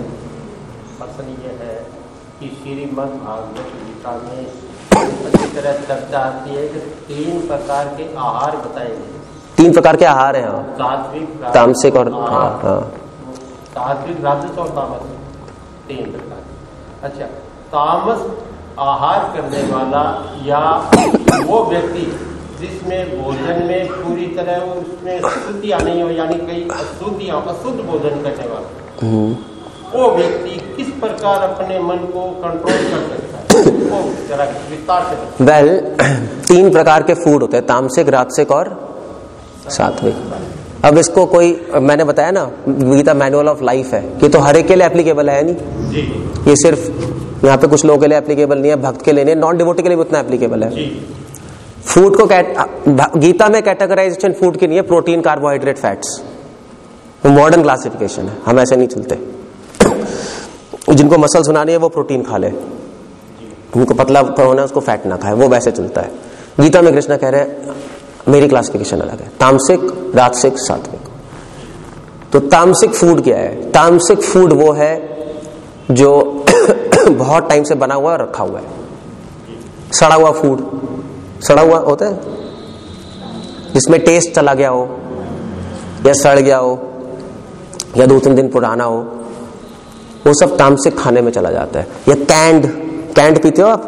श्रीमद् भागवत गीता में अच्छी तरह चर्चा आती है कि तीन प्रकार के आहार बताए गए. तीन प्रकार के आहार हैं. सात्विक, तामसिक और हाँ सात्विक, राजस और तामस, तीन प्रकार. अच्छा, तामस आहार करने वाला या वो व्यक्ति जिसमें भोजन में पूरी तरह उसमें शुद्धियां नहीं हो, यानी कई अशुद्धियां, अशुद्ध भोजन करने वाला, वो व्यक्ति किस प्रकार अपने मन को कंट्रोल कर सकता है? वो जरा विस्तार से. वेल well, तीन प्रकार के फूड होते हैं, तामसिक, राजसिक और सात्विक. अब इसको कोई, मैंने बताया ना गीता मैनुअल ऑफ लाइफ है, कि तो हर एक के लिए एप्लीकेबल है नहीं. ये सिर्फ यहाँ पे कुछ लोगों के लिए एप्लीकेबल नहीं है, भक्त के लिए नहीं है, नॉन डिवोटी के लिए भी उतना एप्लीकेबल है। फूड को गीता में कैटेगराइजेशन फूड की नहीं है, protein, carbohydrate, fats, modern classification है, हम ऐसे नहीं चलते। जिनको मसल सुनानी है वो प्रोटीन खा ले, जिनको पतला होना है उसको फैट ना खाए, वो वैसे चलता है। गीता में कृष्ण कह रहे हैं मेरी क्लासिफिकेशन अलग है, तामसिक, राजसिक, सात्विक। तो तामसिक फूड क्या है? तामसिक फूड वो है जो बहुत टाइम से बना हुआ और रखा हुआ है, सड़ा हुआ फूड, सड़ा हुआ होता है जिसमें टेस्ट चला गया हो या सड़ गया हो या दो तीन दिन पुराना हो, वो सब तामसिक खाने में चला जाता है। या कैंड, कैंड पीते हो आप?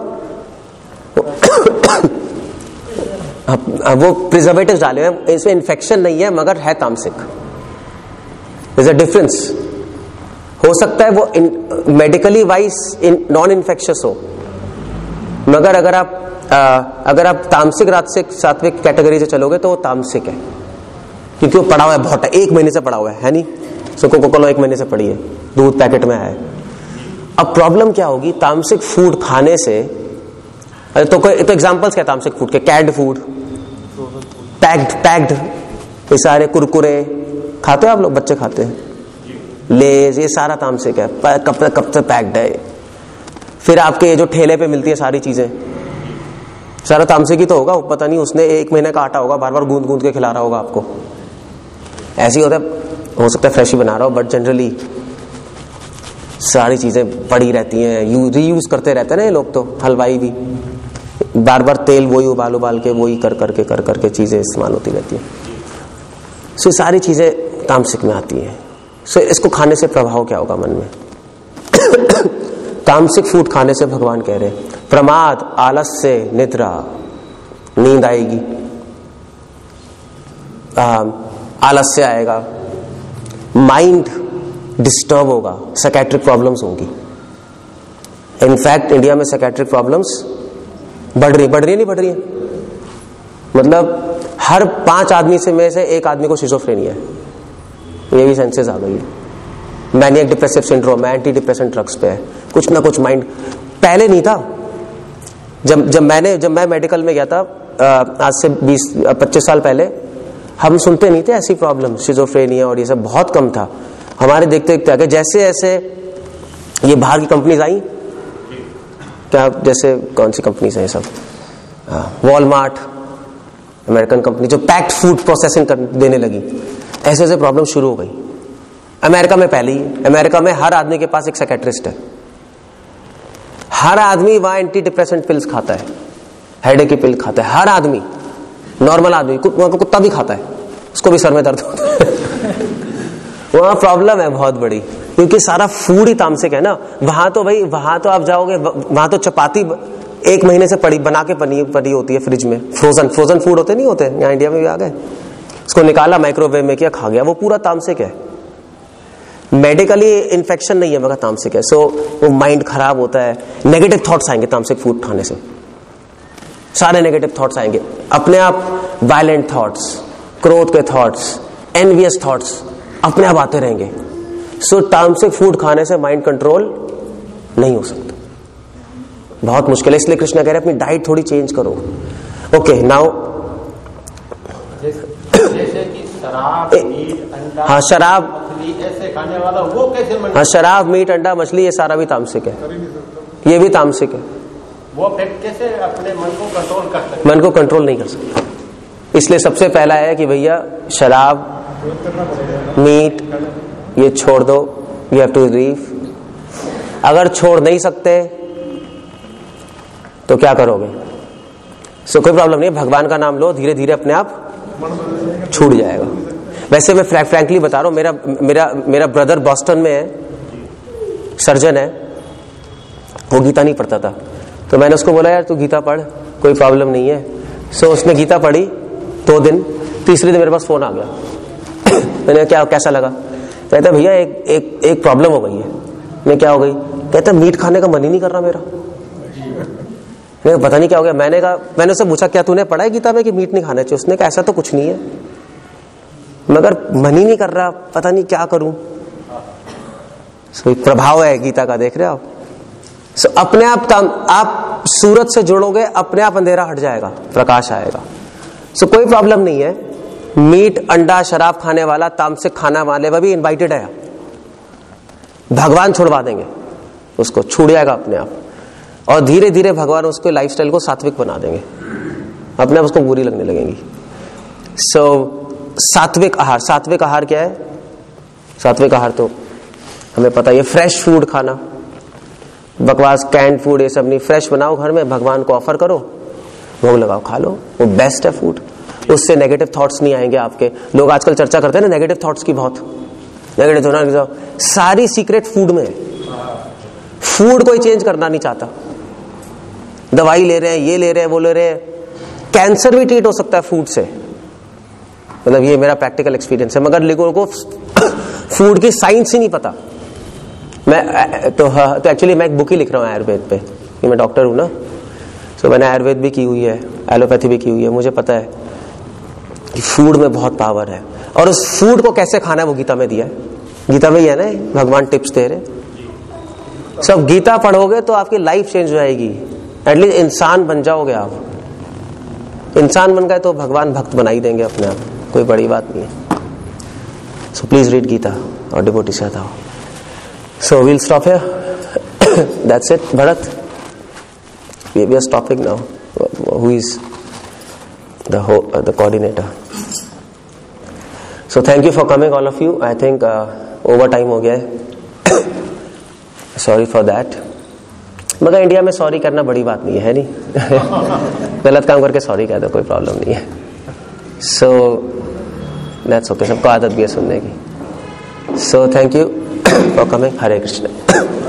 वो प्रिजर्वेटिव्स डाले हुए, इसमें इन्फेक्शन नहीं है मगर है तामसिक। There's a difference। हो सकता है वो मेडिकली वाइज नॉन इन्फेक्शियस हो, मगर अगर आप आ, अगर आप तामसिक, राजसिक, सात्विक कैटेगरी से चलोगे तो वो तामसिक है, क्योंकि वो पड़ा हुआ है बहुत, एक महीने से पड़ा हुआ है, है नहीं? सो कोको कोला एक महीने से पड़ी है, दूध पैकेट में है। अब प्रॉब्लम क्या होगी तामसिक फूड खाने से? तो कोई तो एग्जांपल्स क्या तामसिक फूड के? कैड फूड, पैक्ड पैक्ड ये सारे कुरकुरे खाते हो आप लोग, बच्चे खाते हैं, लेज, ये सारा तामसिक है, कब कब से पैक्ड है। फिर आपके ये जो ठेले पे मिलती है सारी चीजें, सारा तामसिक ही तो होगा। पता नहीं उसने एक महीने का आटा होगा, बार बार गूंद गूंद के खिला रहा होगा आपको, ऐसे ही होता है। हो सकता है फ्रेश ही बना रहा हो, बट जनरली सारी चीजें पड़ी रहती हैं, यू रीयूज करते रहते हैं ना ये लोग। तो हलवाई भी बार बार तेल वही उबाल उबाल के वही कर करके कर करके चीजें इस्तेमाल होती रहती हैं। सो so, सारी चीजें तामसिक में आती हैं। सो so, इसको खाने से प्रभाव क्या होगा मन में? तामसिक फूड खाने से भगवान कह रहे हैं प्रमाद, आलस्य, निद्रा, नींद आएगी, आलस्य आएगा, माइंड डिस्टर्ब होगा, साइकेट्रिक प्रॉब्लम्स होंगी। इनफैक्ट इंडिया में साइकेट्रिक प्रॉब्लम्स बढ़ रही बढ़ रही नहीं बढ़ रही है, मतलब हर पांच आदमी से में से एक आदमी को शिजोफ्रेनिया है। ये भी सेंसेस आ गई है। Maniac depressive syndrome, antidepressant drugs पे है, कुछ ना कुछ माइंड। पहले नहीं था, जब जब मैंने जब मैं मेडिकल में गया था आज से बीस पच्चीस साल पहले, हम सुनते नहीं थे ऐसी प्रॉब्लम, शिजोफ्रेनिया और ये सब बहुत कम था। हमारे देखते देखते आगे जैसे ऐसे ये बाहर की कंपनीज आई, क्या जैसे कौन सी कंपनीज है ये सब, वॉलमार्ट, अमेरिकन कंपनी जो पैक्ड फूड प्रोसेसिंग कर देने लगी, ऐसे ऐसे प्रॉब्लम शुरू हो गई। अमेरिका में पहले ही, अमेरिका में हर आदमी के पास एक साइकेट्रिस्ट है, हर आदमी वहां एंटी डिप्रेसेंट पिल्स खाता है, हेडेक की पिल खाता है, हर आदमी, नॉर्मल आदमी, वहां को कुत्ता भी खाता है, उसको भी सर में दर्द होता है। वहां प्रॉब्लम है बहुत बड़ी, क्योंकि सारा फूड ही तामसिक है ना। वहां तो भाई, वहां तो आप जाओगे, वहां तो चपाती एक महीने से पड़ी बना के पनी पड़ी होती है फ्रिज में, फ्रोजन फ्रोजन फूड होते नहीं होते, यहाँ इंडिया में भी आ गए, उसको निकाला माइक्रोवेव में किया, खा गया, वो पूरा तामसिक है। मेडिकली इन्फेक्शन नहीं है मगर तामसिक है। सो वो माइंड खराब होता है, नेगेटिव थॉट्स आएंगे तामसिक फूड खाने से, सारे नेगेटिव थॉट्स आएंगे अपने आप, वायलेंट थॉट्स, क्रोध के थॉट्स, एनवियस थॉट्स अपने आप आते रहेंगे। सो तामसिक फूड खाने से माइंड कंट्रोल नहीं हो सकता, बहुत मुश्किल है। इसलिए कृष्ण कह रहे हैं अपनी डाइट थोड़ी चेंज करो। ओके नाउ, जैसे कि शराब, मीट, अंडा, हाँ शराब, मछली ऐसे खाने वाला वो कैसे मन, हाँ शराब, मीट, अंडा, मछली, ये सारा भी तामसिक है, ये भी तामसिक है। वो व्यक्ति कैसे अपने मन को कंट्रोल कर सकते? मन को कंट्रोल नहीं कर सकता। इसलिए सबसे पहला है कि भैया शराब, मीट ये छोड़ दो, यू हैव टू लीव। अगर छोड़ नहीं सकते तो क्या करोगे? सो कोई प्रॉब्लम नहीं है, भगवान का नाम लो, धीरे धीरे अपने आप छूट जाएगा। वैसे मैं फ्रैंक फ्रैंकली बता रहा हूं, मेरा मेरा मेरा ब्रदर बॉस्टन में है, सर्जन है, वो गीता नहीं पढ़ता था, तो मैंने उसको बोला यार तू गीता पढ़, कोई प्रॉब्लम नहीं है। सो उसने गीता पढ़ी दो दिन, तीसरे दिन मेरे पास फोन आ गया। मैंने क्या कैसा लगा? कहता भैया एक एक एक प्रॉब्लम हो गई है। मैं क्या हो गई? कहता मीट खाने का मन ही नहीं कर रहा मेरा। मैं पता नहीं क्या हो गया। मैंने कहा, मैंने उससे पूछा क्या तूने पढ़ा है गीता में कि मीट नहीं खाना चाहिए? उसने कहा ऐसा तो कुछ नहीं है, मगर मन ही नहीं कर रहा, पता नहीं क्या करूं। प्रभाव है गीता का, देख रहे हो आप। सो so, अपने आप ताम, आप सूरज से जुड़ोगे, अपने आप अंधेरा हट जाएगा, प्रकाश आएगा। सो so, कोई प्रॉब्लम नहीं है। मीट, अंडा, शराब खाने वाला, तामसिक खाना वाले वह भी इनवाइटेड है। भगवान छुड़वा देंगे उसको, छूट जाएगा अपने आप, और धीरे धीरे भगवान उसके लाइफस्टाइल को सात्विक बना देंगे, अपने आप उसको बुरी लगने लगेंगी। सो so, सात्विक आहार, सात्विक आहार क्या है? सात्विक आहार तो हमें पता है, फ्रेश फूड खाना, बकवास कैंड फूड ये सब नहीं। फ्रेश बनाओ घर में, भगवान को ऑफर करो, भोग लगाओ, खा लो, वो बेस्ट है फूड। उससे नेगेटिव थॉट्स नहीं आएंगे आपके। लोग आजकल चर्चा करते हैं ना नेगेटिव थॉट्स की, बहुत नेगेटिव होना, सारी सीक्रेट फूड में है। फूड कोई चेंज करना नहीं चाहता। दवाई ले रहे हैं, ये ले रहे हैं, वो ले रहे हैं। कैंसर भी ट्रीट हो सकता है फूड से, मतलब ये मेरा प्रैक्टिकल एक्सपीरियंस है। मगर लोगों को फूड की साइंस ही नहीं पता। मैं तो हाँ, तो एक्चुअली मैं एक बुक ही लिख रहा हूँ आयुर्वेद पे, कि मैं डॉक्टर हूँ ना, सो मैंने आयुर्वेद भी की हुई है, एलोपैथी भी की हुई है। मुझे पता है कि फूड में बहुत पावर है, और उस फूड को कैसे खाना है वो गीता में दिया है। गीता में ही है ना, भगवान टिप्स दे रहे। सब गीता पढ़ोगे तो आपकी लाइफ चेंज हो जाएगी, एटलीस्ट इंसान बन जाओगे आप। इंसान बन गए तो भगवान भक्त बना ही देंगे अपने आप, कोई बड़ी बात नहीं है। सो प्लीज रीड गीता और डिवोटी से हटाओ। So we'll stop here, that's it. Bharat, we are stopping now. Who is the the coordinator? So thank you for coming all of you. I think over time हो गया है, sorry for that. मगर India में sorry करना बड़ी बात नहीं है, नहीं गलत काम करके सॉरी कह दो, कोई प्रॉब्लम नहीं है। सो दैट्स ओके, सबको आदत भी है सुनने की। So thank you for coming. Hare Krishna.